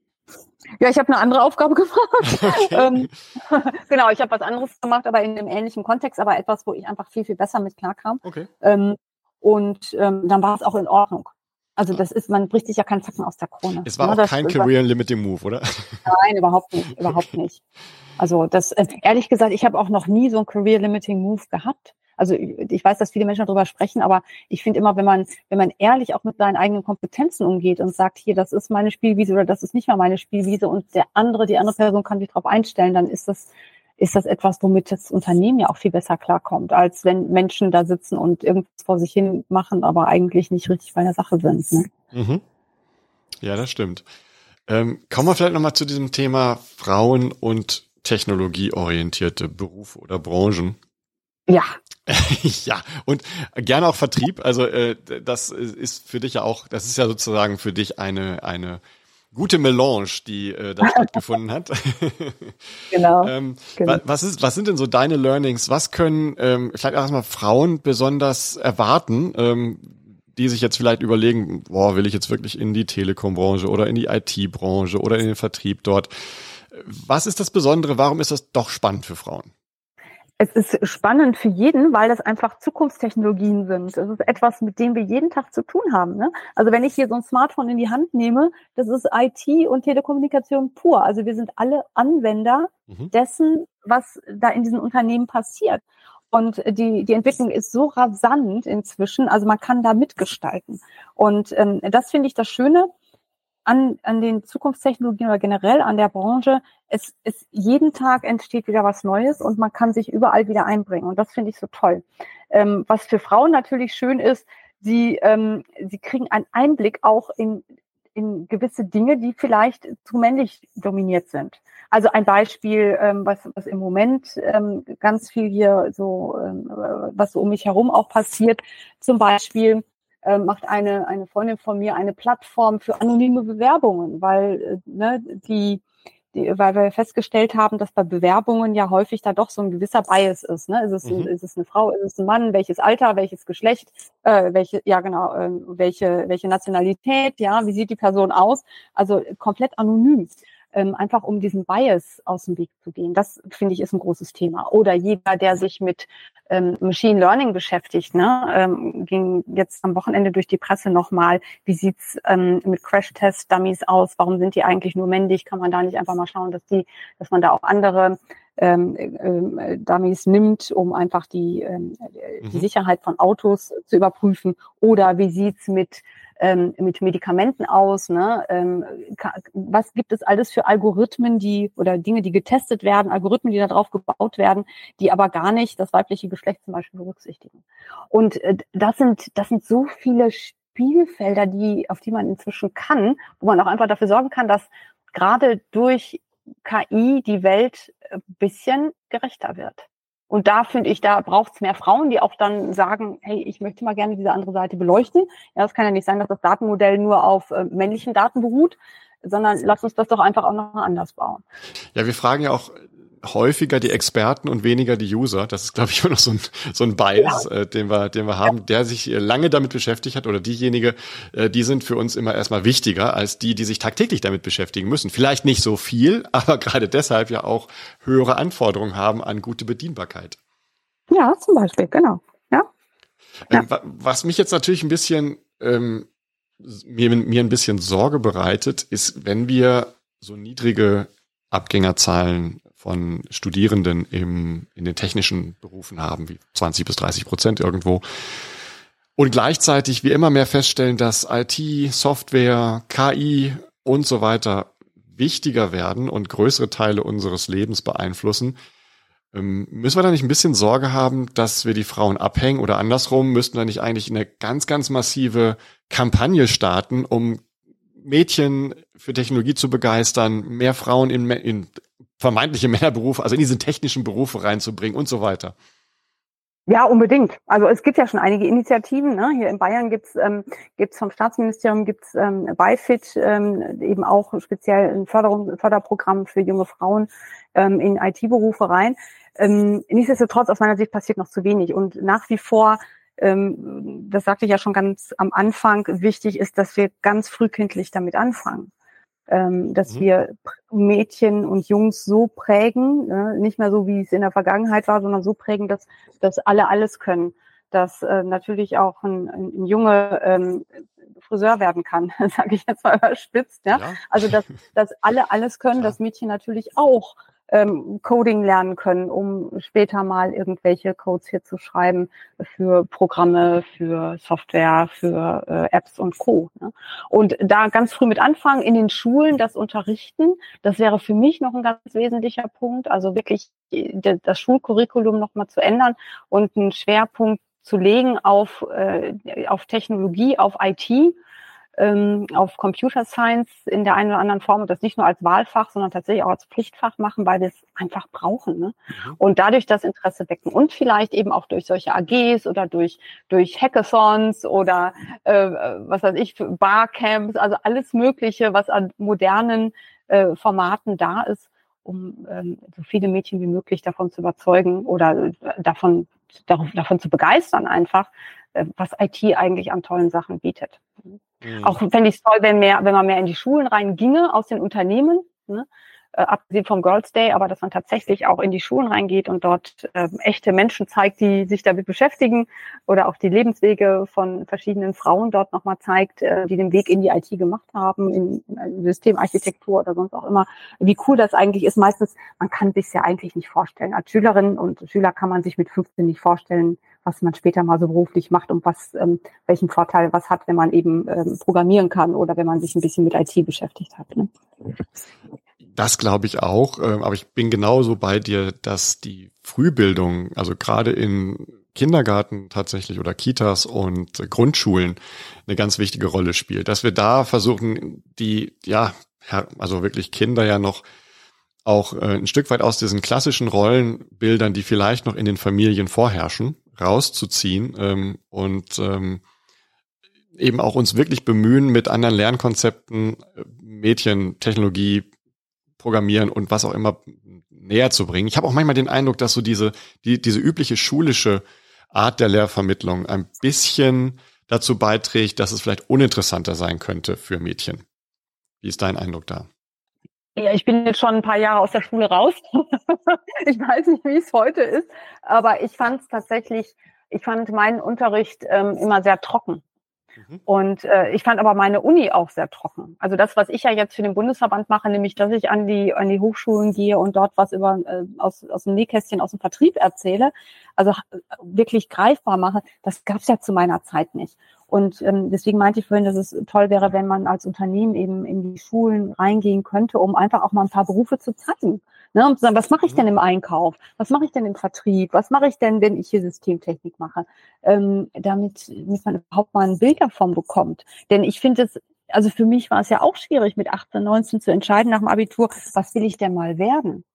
Ja, ich habe eine andere Aufgabe gemacht. Okay. ähm, genau, ich habe was anderes gemacht, aber in einem ähnlichen Kontext, aber etwas, wo ich einfach viel, viel besser mit klarkam. Okay. Ähm, und ähm, dann war es auch in Ordnung. Also das ist, man bricht sich ja keinen Zacken aus der Krone. Es war ja, auch das, kein das Career-Limiting Move, oder? Nein, überhaupt nicht, überhaupt nicht. Also das, äh, ehrlich gesagt, ich habe auch noch nie so ein Career-Limiting Move gehabt. Also ich weiß, dass viele Menschen darüber sprechen, aber ich finde immer, wenn man, wenn man ehrlich auch mit seinen eigenen Kompetenzen umgeht und sagt, hier, das ist meine Spielwiese oder das ist nicht mehr meine Spielwiese und der andere, die andere Person kann sich darauf einstellen, dann ist das, ist das etwas, womit das Unternehmen ja auch viel besser klarkommt, als wenn Menschen da sitzen und irgendwas vor sich hin machen, aber eigentlich nicht richtig bei der Sache sind. Ne? Mhm. Ja, das stimmt. Ähm, kommen wir vielleicht nochmal zu diesem Thema Frauen und technologieorientierte Berufe oder Branchen. Ja. Ja, und gerne auch Vertrieb. Also äh, das ist für dich ja auch, das ist ja sozusagen für dich eine eine gute Melange, die äh, da stattgefunden hat. Genau. ähm, genau. Was ist, was sind denn so deine Learnings? Was können ähm, vielleicht erstmal Frauen besonders erwarten, ähm, die sich jetzt vielleicht überlegen, boah, will ich jetzt wirklich in die Telekom-Branche oder in die I T-Branche oder in den Vertrieb dort? Was ist das Besondere? Warum ist das doch spannend für Frauen? Es ist spannend für jeden, weil das einfach Zukunftstechnologien sind. Es ist etwas, mit dem wir jeden Tag zu tun haben. Ne? Also wenn ich hier so ein Smartphone in die Hand nehme, das ist I T und Telekommunikation pur. Also wir sind alle Anwender mhm. dessen, was da in diesen Unternehmen passiert. Und die, die Entwicklung ist so rasant inzwischen, also man kann da mitgestalten. Und ähm, das finde ich das Schöne an, an den Zukunftstechnologien oder generell an der Branche. Es, es jeden Tag entsteht wieder was Neues und man kann sich überall wieder einbringen. Und das finde ich so toll. Ähm, was für Frauen natürlich schön ist, sie, ähm, sie kriegen einen Einblick auch in, in gewisse Dinge, die vielleicht zu männlich dominiert sind. Also ein Beispiel, ähm, was, was im Moment ähm, ganz viel hier so, ähm, was so um mich herum auch passiert, zum Beispiel äh, macht eine eine Freundin von mir eine Plattform für anonyme Bewerbungen, weil äh, ne, die, die, weil wir festgestellt haben, dass bei Bewerbungen ja häufig da doch so ein gewisser Bias ist. Ne? Ist es, mhm. ist es eine Frau, ist es ein Mann, welches Alter, welches Geschlecht, äh, welche, ja genau, äh, welche welche Nationalität, ja, wie sieht die Person aus? Also komplett anonym. Ähm, einfach um diesen Bias aus dem Weg zu gehen. Das, finde ich, ist ein großes Thema. Oder jeder, der sich mit ähm, Machine Learning beschäftigt, ne, ähm, ging jetzt am Wochenende durch die Presse nochmal, wie sieht's ähm, mit Crash-Test-Dummies aus? Warum sind die eigentlich nur männlich? Kann man da nicht einfach mal schauen, dass die, dass man da auch andere ähm, äh, Dummies nimmt, um einfach die, ähm, mhm. die Sicherheit von Autos zu überprüfen? Oder wie sieht's mit Ähm, mit Medikamenten aus, ne? Ähm, was gibt es alles für Algorithmen, die oder Dinge, die getestet werden, Algorithmen, die da drauf gebaut werden, die aber gar nicht das weibliche Geschlecht zum Beispiel berücksichtigen. Und äh, das sind das sind so viele Spielfelder, die auf die man inzwischen kann, wo man auch einfach dafür sorgen kann, dass gerade durch K I die Welt ein bisschen gerechter wird. Und da finde ich, da braucht es mehr Frauen, die auch dann sagen, hey, ich möchte mal gerne diese andere Seite beleuchten. Ja, es kann ja nicht sein, dass das Datenmodell nur auf äh, männlichen Daten beruht. sondern lass uns das doch einfach auch noch anders bauen. Ja, wir fragen ja auch häufiger die Experten und weniger die User. Das ist, glaube ich, immer noch so ein, so ein Bias, ja. äh, den wir, den wir haben, der sich lange damit beschäftigt hat oder diejenige, äh, die sind für uns immer erstmal wichtiger als die, die sich tagtäglich damit beschäftigen müssen. Vielleicht nicht so viel, aber gerade deshalb ja auch höhere Anforderungen haben an gute Bedienbarkeit. Ja, zum Beispiel, genau. Ja. Ähm, ja. Was mich jetzt natürlich ein bisschen, ähm, mir, mir ein bisschen Sorge bereitet, ist, wenn wir so niedrige Abgängerzahlen von Studierenden im, in den technischen Berufen haben, wie zwanzig bis dreißig Prozent irgendwo. Und gleichzeitig wir immer mehr feststellen, dass I T, Software, K I und so weiter wichtiger werden und größere Teile unseres Lebens beeinflussen. Ähm, müssen wir da nicht ein bisschen Sorge haben, dass wir die Frauen abhängen oder andersrum, müssten wir nicht eigentlich eine ganz, ganz massive Kampagne starten, um Mädchen für Technologie zu begeistern, mehr Frauen in, in vermeintliche Männerberufe, also in diese technischen Berufe reinzubringen und so weiter? Ja, unbedingt. Also es gibt ja schon einige Initiativen. Ne? Hier in Bayern gibt's ähm, gibt's vom Staatsministerium gibt's ähm, BiFit, ähm, eben auch speziell ein Förderung, ein Förderprogramm für junge Frauen ähm, in I T-Berufe rein. Ähm, nichtsdestotrotz aus meiner Sicht passiert noch zu wenig und nach wie vor, ähm, das sagte ich ja schon ganz am Anfang, wichtig ist, dass wir ganz frühkindlich damit anfangen. Ähm, dass mhm. wir Mädchen und Jungs so prägen, ne? Nicht mehr so, wie es in der Vergangenheit war, sondern so prägen, dass, dass alle alles können. Dass äh, natürlich auch ein, ein Junge ähm, Friseur werden kann, sage ich jetzt mal überspitzt. Ja? Ja. Also dass, dass alle alles können, ja. Dass Mädchen natürlich auch ähm, Coding lernen können, um später mal irgendwelche Codes hier zu schreiben für Programme, für Software, für äh, Apps und Co. Ne? Und da ganz früh mit anfangen, in den Schulen das unterrichten, das wäre für mich noch ein ganz wesentlicher Punkt, also wirklich das Schulcurriculum nochmal zu ändern und einen Schwerpunkt zu legen auf, äh, auf Technologie, auf I T, ähm, auf Computer Science in der einen oder anderen Form und das nicht nur als Wahlfach, sondern tatsächlich auch als Pflichtfach machen, weil wir es einfach brauchen. Ne? Mhm. Und dadurch das Interesse wecken und vielleicht eben auch durch solche A Gs oder durch durch Hackathons oder äh, was weiß ich, Barcamps, also alles Mögliche, was an modernen äh, Formaten da ist, um ähm, so viele Mädchen wie möglich davon zu überzeugen oder davon davon, davon zu begeistern einfach, äh, was I T eigentlich an tollen Sachen bietet. Mhm. Auch fände ich es toll, wenn mehr, wenn man mehr in die Schulen rein ginge aus den Unternehmen, ne? äh, abgesehen vom Girls Day, aber dass man tatsächlich auch in die Schulen reingeht und dort äh, echte Menschen zeigt, die sich damit beschäftigen oder auch die Lebenswege von verschiedenen Frauen dort nochmal zeigt, äh, die den Weg in die I T gemacht haben, in, in Systemarchitektur oder sonst auch immer. Wie cool das eigentlich ist. Meistens, man kann sich ja eigentlich nicht vorstellen. Als Schülerin und Schüler kann man sich mit fünfzehn nicht vorstellen, was man später mal so beruflich macht und was, ähm, welchen Vorteil was hat, wenn man eben ähm, programmieren kann oder wenn man sich ein bisschen mit I T beschäftigt hat. Ne? Das glaube ich auch, aber ich bin genauso bei dir, dass die Frühbildung, also gerade in Kindergarten tatsächlich oder Kitas und Grundschulen eine ganz wichtige Rolle spielt, dass wir da versuchen, die, ja, also wirklich Kinder ja noch auch ein Stück weit aus diesen klassischen Rollenbildern, die vielleicht noch in den Familien vorherrschen, rauszuziehen ähm, und ähm, eben auch uns wirklich bemühen, mit anderen Lernkonzepten Mädchen, Technologie, Programmieren und was auch immer näher zu bringen. Ich habe auch manchmal den Eindruck, dass so diese die diese übliche schulische Art der Lehrvermittlung ein bisschen dazu beiträgt, dass es vielleicht uninteressanter sein könnte für Mädchen. Wie ist dein Eindruck da? Ja, ich bin jetzt schon ein paar Jahre aus der Schule raus. Ich weiß nicht, wie es heute ist, aber ich fand es tatsächlich, ich fand meinen Unterricht ähm, immer sehr trocken. Mhm. Und äh, ich fand aber meine Uni auch sehr trocken. Also das, was ich ja jetzt für den Bundesverband mache, nämlich, dass ich an die an die Hochschulen gehe und dort was über äh, aus aus dem Nähkästchen, aus dem Vertrieb erzähle, also äh, wirklich greifbar mache, das gab es ja zu meiner Zeit nicht. Und ähm, deswegen meinte ich vorhin, dass es toll wäre, wenn man als Unternehmen eben in die Schulen reingehen könnte, um einfach auch mal ein paar Berufe zu zeigen. Ne, um zu sagen, was mache ich denn im Einkauf? Was mache ich denn im Vertrieb? Was mache ich denn, wenn ich hier Systemtechnik mache? Ähm, damit, damit man überhaupt mal ein Bild davon bekommt. Denn ich finde es, also für mich war es ja auch schwierig, mit achtzehn, neunzehn zu entscheiden nach dem Abitur, was will ich denn mal werden?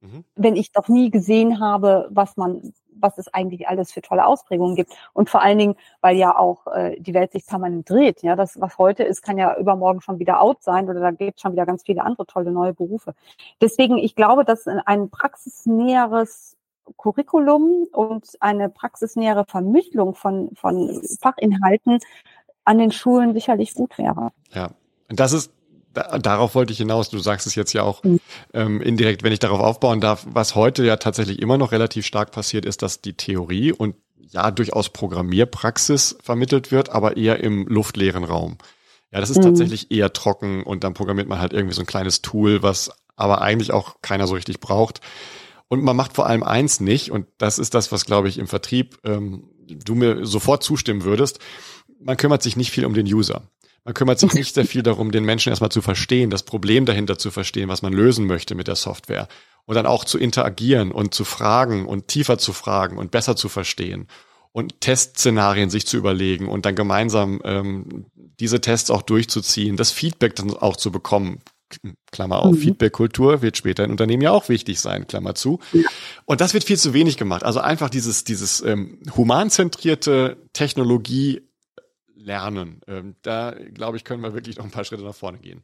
Mhm. wenn ich doch nie gesehen habe, was man, was es eigentlich alles für tolle Ausprägungen gibt. Und vor allen Dingen, weil ja auch äh, die Welt sich permanent dreht. Ja, das, was heute ist, kann ja übermorgen schon wieder out sein oder da gibt es schon wieder ganz viele andere tolle neue Berufe. Deswegen, ich glaube, dass ein praxisnäheres Curriculum und eine praxisnähere Vermittlung von, von Fachinhalten an den Schulen sicherlich gut wäre. Ja, und das ist, da, darauf wollte ich hinaus. Du sagst es jetzt ja auch Mhm. ähm, indirekt, wenn ich darauf aufbauen darf. Was heute ja tatsächlich immer noch relativ stark passiert, ist, dass die Theorie und ja durchaus Programmierpraxis vermittelt wird, aber eher im luftleeren Raum. Ja, das ist Mhm. tatsächlich eher trocken und dann programmiert man halt irgendwie so ein kleines Tool, was aber eigentlich auch keiner so richtig braucht. Und man macht vor allem eins nicht, und das ist das, was, glaube ich, im Vertrieb ähm, du mir sofort zustimmen würdest. Man kümmert sich nicht viel um den User. Man kümmert sich nicht sehr viel darum, den Menschen erstmal zu verstehen, das Problem dahinter zu verstehen, was man lösen möchte mit der Software. Und dann auch zu interagieren und zu fragen und tiefer zu fragen und besser zu verstehen. Und Testszenarien sich zu überlegen und dann gemeinsam ähm, diese Tests auch durchzuziehen, das Feedback dann auch zu bekommen. Klammer auf, Mhm. Feedback-Kultur wird später in Unternehmen ja auch wichtig sein, Klammer zu. Ja. Und das wird viel zu wenig gemacht. Also einfach dieses, dieses ähm, humanzentrierte Technologie lernen. Ähm, da, glaube ich, können wir wirklich noch ein paar Schritte nach vorne gehen.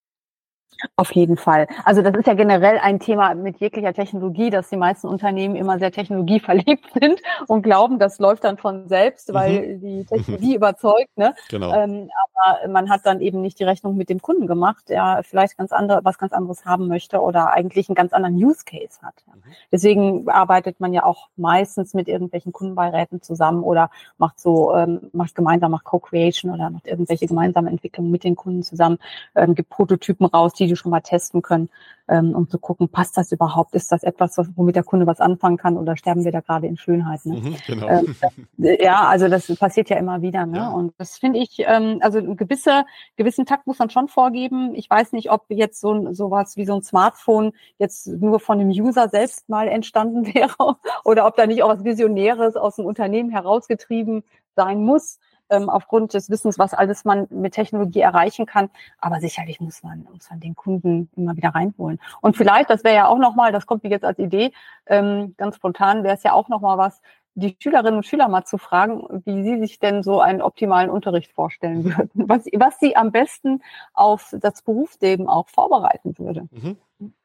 Auf jeden Fall. Also das ist ja generell ein Thema mit jeglicher Technologie, dass die meisten Unternehmen immer sehr technologieverliebt sind und glauben, das läuft dann von selbst, weil Mhm. die Technologie überzeugt, ne? Genau. Ähm, aber man hat dann eben nicht die Rechnung mit dem Kunden gemacht, der vielleicht ganz andere, was ganz anderes haben möchte oder eigentlich einen ganz anderen Use Case hat. Ja. Mhm. Deswegen arbeitet man ja auch meistens mit irgendwelchen Kundenbeiräten zusammen oder macht so, ähm, macht gemeinsam, macht Co-Creation oder macht irgendwelche gemeinsame Entwicklungen mit den Kunden zusammen, ähm, gibt Prototypen raus, die die schon mal testen können, ähm, um zu gucken, passt das überhaupt? Ist das etwas, was, womit der Kunde was anfangen kann oder sterben wir da gerade in Schönheit? Ne? Mhm, genau. Ähm, das, ja, also das passiert ja immer wieder. Ne? Ja. Und das finde ich, ähm, also ein gewisse, gewissen Takt muss man schon vorgeben. Ich weiß nicht, ob jetzt so ein, sowas wie so ein Smartphone jetzt nur von dem User selbst mal entstanden wäre oder ob da nicht auch was Visionäres aus dem Unternehmen herausgetrieben sein muss. Ähm, aufgrund des Wissens, was alles man mit Technologie erreichen kann. Aber sicherlich muss man, muss man den Kunden immer wieder reinholen. Und vielleicht, das wäre ja auch nochmal, das kommt mir jetzt als Idee, ähm, ganz spontan wäre es ja auch nochmal was, die Schülerinnen und Schüler mal zu fragen, wie sie sich denn so einen optimalen Unterricht vorstellen Mhm. würden, was, was sie am besten auf das Berufsleben auch vorbereiten würde. Mhm.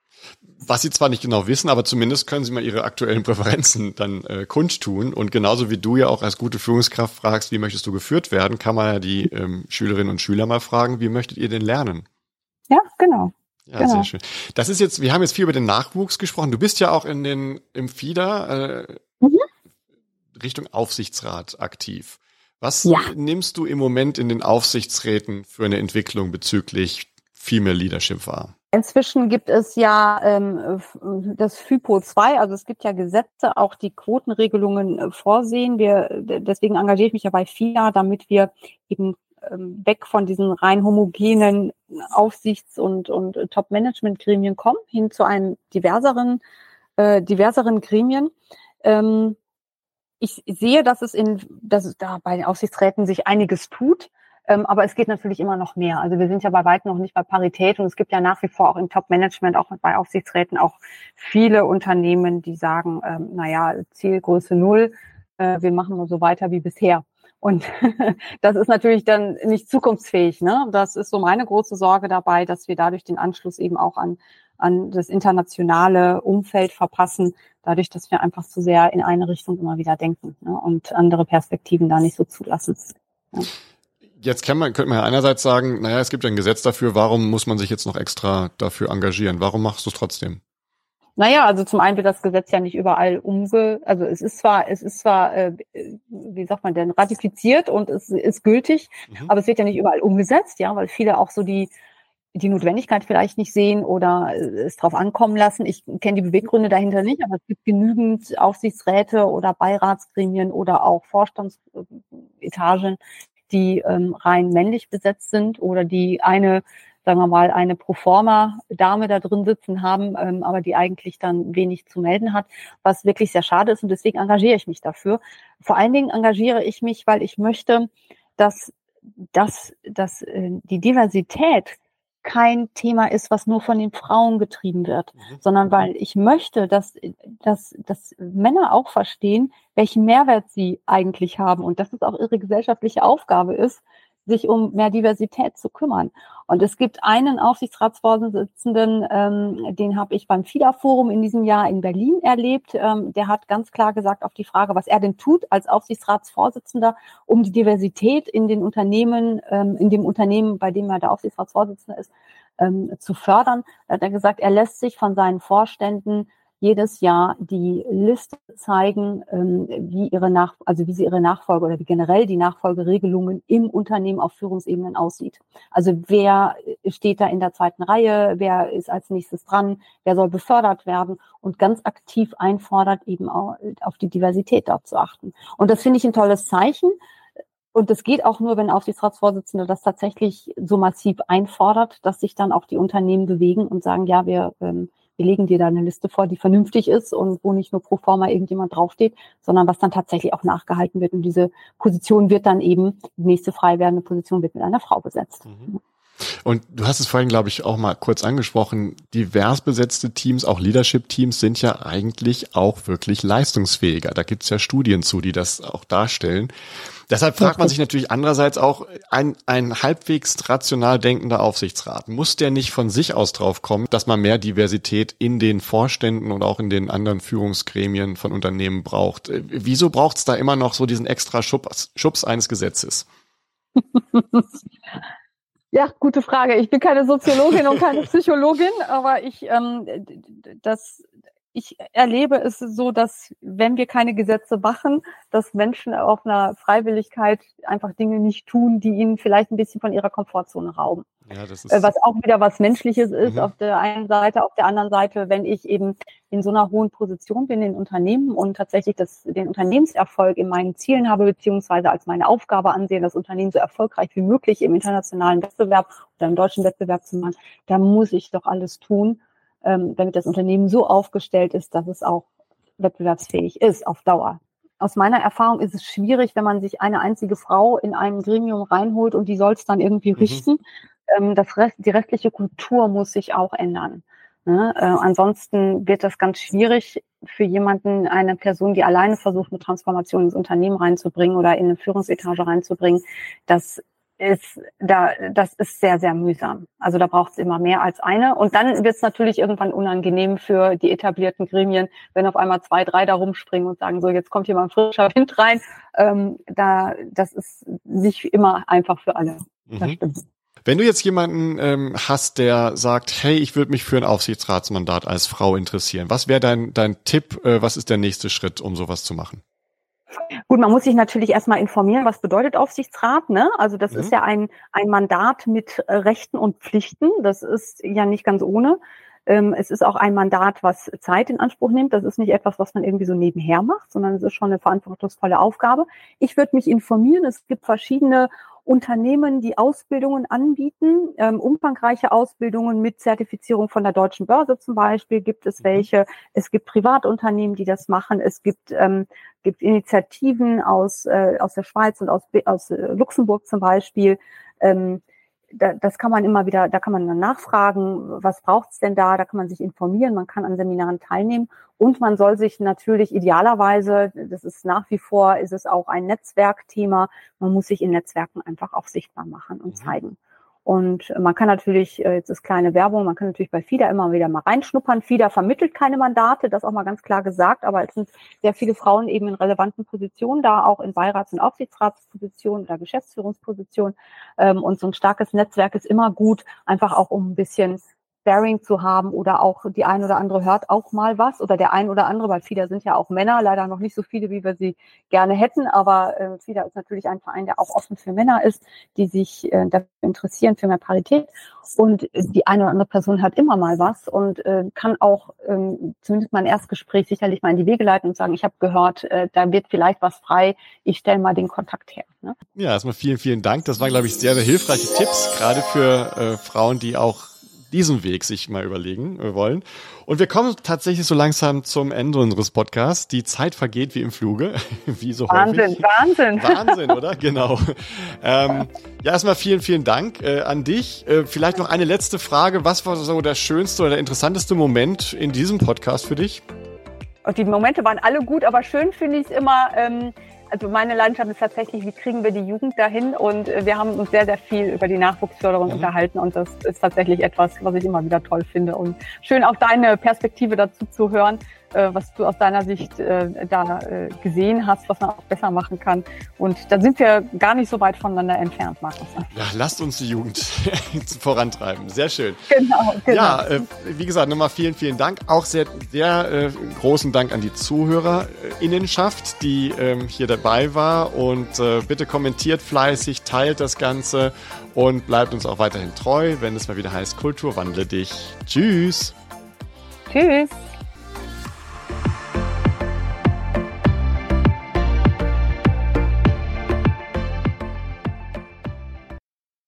Was Sie zwar nicht genau wissen, aber zumindest können Sie mal Ihre aktuellen Präferenzen dann äh, kundtun. Und genauso wie du ja auch als gute Führungskraft fragst, wie möchtest du geführt werden, kann man ja die ähm, Schülerinnen und Schüler mal fragen, wie möchtet ihr denn lernen? Ja, genau. Ja, genau. sehr schön. Das ist jetzt, wir haben jetzt viel über den Nachwuchs gesprochen. Du bist ja auch in den im F I D A äh, Mhm. Richtung Aufsichtsrat aktiv. Was Ja. nimmst du im Moment in den Aufsichtsräten für eine Entwicklung bezüglich Female Leadership wahr? Inzwischen gibt es ja ähm, das FIPO zwei, also es gibt ja Gesetze, auch die Quotenregelungen äh, vorsehen. Wir, deswegen engagiere ich mich ja bei F I A, damit wir eben ähm, weg von diesen rein homogenen Aufsichts- und, und Top-Management-Gremien kommen, hin zu einem diverseren, äh, diverseren Gremien. Ähm, ich sehe, dass es in, dass es da bei den Aufsichtsräten sich einiges tut. Ähm, aber es geht natürlich immer noch mehr. Also wir sind ja bei weitem noch nicht bei Parität und es gibt ja nach wie vor auch im Top-Management, auch bei Aufsichtsräten auch viele Unternehmen, die sagen, ähm, naja, Zielgröße null, äh, wir machen nur so weiter wie bisher. Und das ist natürlich dann nicht zukunftsfähig. Ne? Das ist so meine große Sorge dabei, dass wir dadurch den Anschluss eben auch an, an das internationale Umfeld verpassen, dadurch, dass wir einfach zu sehr in eine Richtung immer wieder denken, ne? Und andere Perspektiven da nicht so zulassen. Ja. Jetzt kann man, könnte man ja einerseits sagen, naja, es gibt ja ein Gesetz dafür, warum muss man sich jetzt noch extra dafür engagieren? Warum machst du es trotzdem? Naja, also zum einen wird das Gesetz ja nicht überall umge, also es ist zwar, es ist zwar, äh, wie sagt man denn, ratifiziert und es ist gültig, Mhm. aber es wird ja nicht überall umgesetzt, ja, weil viele auch so die die Notwendigkeit vielleicht nicht sehen oder es drauf ankommen lassen. Ich kenne die Beweggründe dahinter nicht, aber es gibt genügend Aufsichtsräte oder Beiratsgremien oder auch Vorstandsetagen, die ähm, rein männlich besetzt sind oder die eine, sagen wir mal, eine Proforma-Dame da drin sitzen haben, ähm, aber die eigentlich dann wenig zu melden hat, was wirklich sehr schade ist und deswegen engagiere ich mich dafür. Vor allen Dingen engagiere ich mich, weil ich möchte, dass, dass, dass äh, die Diversität kein Thema ist, was nur von den Frauen getrieben wird, mhm. sondern weil ich möchte, dass, dass, dass Männer auch verstehen, welchen Mehrwert sie eigentlich haben und dass es auch ihre gesellschaftliche Aufgabe ist, sich um mehr Diversität zu kümmern. Und es gibt einen Aufsichtsratsvorsitzenden, ähm, den habe ich beim FIDA-Forum in diesem Jahr in Berlin erlebt. Ähm, der hat ganz klar gesagt auf die Frage, was er denn tut als Aufsichtsratsvorsitzender, um die Diversität in den Unternehmen, ähm, in dem Unternehmen, bei dem er der Aufsichtsratsvorsitzende ist, ähm, zu fördern. Da hat er gesagt, er lässt sich von seinen Vorständen jedes Jahr die Liste zeigen, wie ihre Nach also wie sie ihre Nachfolge oder wie generell die Nachfolgeregelungen im Unternehmen auf Führungsebenen aussieht. Also wer steht da in der zweiten Reihe, wer ist als nächstes dran, wer soll befördert werden und ganz aktiv einfordert, eben auch auf die Diversität dort zu achten. Und das finde ich ein tolles Zeichen. Und das geht auch nur, wenn Aufsichtsratsvorsitzende das tatsächlich so massiv einfordert, dass sich dann auch die Unternehmen bewegen und sagen, ja, wir ähm, Wir legen dir da eine Liste vor, die vernünftig ist und wo nicht nur pro forma irgendjemand draufsteht, sondern was dann tatsächlich auch nachgehalten wird. Und diese Position wird dann eben, die nächste frei werdende Position wird mit einer Frau besetzt. Mhm. Und du hast es vorhin, glaube ich, auch mal kurz angesprochen, divers besetzte Teams, auch Leadership-Teams sind ja eigentlich auch wirklich leistungsfähiger. Da gibt es ja Studien zu, die das auch darstellen. Deshalb fragt man sich natürlich andererseits auch, ein, ein halbwegs rational denkender Aufsichtsrat, muss der nicht von sich aus drauf kommen, dass man mehr Diversität in den Vorständen und auch in den anderen Führungsgremien von Unternehmen braucht? Wieso braucht es da immer noch so diesen extra Schubs, Schubs eines Gesetzes? Ja, gute Frage. Ich bin keine Soziologin und keine Psychologin, aber ich, ähm, das, ich erlebe es so, dass wenn wir keine Gesetze machen, dass Menschen auf einer Freiwilligkeit einfach Dinge nicht tun, die ihnen vielleicht ein bisschen von ihrer Komfortzone rauben. Ja, das ist was auch wieder was Menschliches ist, mhm. auf der einen Seite, auf der anderen Seite, wenn ich eben in so einer hohen Position bin in Unternehmen und tatsächlich das, den Unternehmenserfolg in meinen Zielen habe, beziehungsweise als meine Aufgabe ansehe, das Unternehmen so erfolgreich wie möglich im internationalen Wettbewerb oder im deutschen Wettbewerb zu machen, da muss ich doch alles tun, ähm, damit das Unternehmen so aufgestellt ist, dass es auch wettbewerbsfähig ist auf Dauer. Aus meiner Erfahrung ist es schwierig, wenn man sich eine einzige Frau in ein Gremium reinholt und die soll es dann irgendwie mhm. richten. Ähm, das Rest, die restliche Kultur muss sich auch ändern. Ne? Äh, ansonsten wird das ganz schwierig für jemanden, eine Person, die alleine versucht, eine Transformation ins Unternehmen reinzubringen oder in eine Führungsetage reinzubringen. Das ist da, das ist sehr, sehr mühsam. Also da braucht es immer mehr als eine. Und dann wird es natürlich irgendwann unangenehm für die etablierten Gremien, wenn auf einmal zwei, drei da rumspringen und sagen, so jetzt kommt hier mal ein frischer Wind rein. Ähm, da, das ist nicht immer einfach für alle. Mhm. Das stimmt. Wenn du jetzt jemanden ähm, hast, der sagt, hey, ich würde mich für ein Aufsichtsratsmandat als Frau interessieren, was wäre dein, dein Tipp, äh, was ist der nächste Schritt, um sowas zu machen? Gut, man muss sich natürlich erstmal informieren, was bedeutet Aufsichtsrat, ne? Also das mhm. ist ja ein, ein Mandat mit äh, Rechten und Pflichten. Das ist ja nicht ganz ohne. Ähm, es ist auch ein Mandat, was Zeit in Anspruch nimmt. Das ist nicht etwas, was man irgendwie so nebenher macht, sondern es ist schon eine verantwortungsvolle Aufgabe. Ich würde mich informieren. Es gibt verschiedene Unternehmen, die Ausbildungen anbieten, ähm, umfangreiche Ausbildungen mit Zertifizierung von der Deutschen Börse zum Beispiel gibt es welche. Es gibt Privatunternehmen, die das machen. Es gibt ähm, gibt Initiativen aus äh, aus der Schweiz und aus aus äh, Luxemburg zum Beispiel. Ähm, da, das kann man immer wieder, da kann man dann nachfragen, was braucht's denn da? Da kann man sich informieren, man kann an Seminaren teilnehmen und man soll sich natürlich idealerweise, das ist nach wie vor, ist es auch ein Netzwerkthema, man muss sich in Netzwerken einfach auch sichtbar machen und zeigen. Und man kann natürlich, jetzt ist kleine Werbung, man kann natürlich bei FIDA immer wieder mal reinschnuppern. FIDA vermittelt keine Mandate, das auch mal ganz klar gesagt, aber es sind sehr viele Frauen eben in relevanten Positionen da, auch in Beirats- und Aufsichtsratspositionen oder Geschäftsführungspositionen. Und so ein starkes Netzwerk ist immer gut, einfach auch um ein bisschen Sparing zu haben oder auch die ein oder andere hört auch mal was oder der ein oder andere, weil FIDA sind ja auch Männer, leider noch nicht so viele, wie wir sie gerne hätten, aber äh, FIDA ist natürlich ein Verein, der auch offen für Männer ist, die sich äh, dafür interessieren, für mehr Parität und äh, die eine oder andere Person hat immer mal was und äh, kann auch ähm, zumindest mal ein Erstgespräch sicherlich mal in die Wege leiten und sagen, ich habe gehört, äh, da wird vielleicht was frei, ich stelle mal den Kontakt her. Ne? Ja, erstmal vielen, vielen Dank. Das waren, glaube ich, sehr, sehr hilfreiche Tipps, gerade für äh, Frauen, die auch diesen Weg sich mal überlegen wollen. Und wir kommen tatsächlich so langsam zum Ende unseres Podcasts. Die Zeit vergeht wie im Fluge, wie so Wahnsinn, häufig. Wahnsinn. Wahnsinn, oder? Genau. Ähm, ja, erstmal vielen, vielen Dank äh, an dich. Äh, vielleicht noch eine letzte Frage. Was war so der schönste oder der interessanteste Moment in diesem Podcast für dich? Und die Momente waren alle gut, aber schön finde ich es immer, ähm, also meine Leidenschaft ist tatsächlich, wie kriegen wir die Jugend dahin? Und äh, wir haben uns sehr, sehr viel über die Nachwuchsförderung mhm. unterhalten und das ist tatsächlich etwas, was ich immer wieder toll finde. Und schön auch deine Perspektive dazu zu hören, äh, was du aus deiner Sicht äh, da äh, gesehen hast, was man auch besser machen kann. Und da sind wir gar nicht so weit voneinander entfernt, Markus. Ja, lasst uns die Jugend vorantreiben. Sehr schön. Genau, genau. Ja, äh, wie gesagt, nochmal vielen, vielen Dank. Auch sehr, sehr äh, großen Dank an die ZuhörerInnenschaft, die ähm, hier dabei war. Und äh, bitte kommentiert fleißig, teilt das Ganze und bleibt uns auch weiterhin treu, wenn es mal wieder heißt, Kultur wandle dich. Tschüss. Tschüss.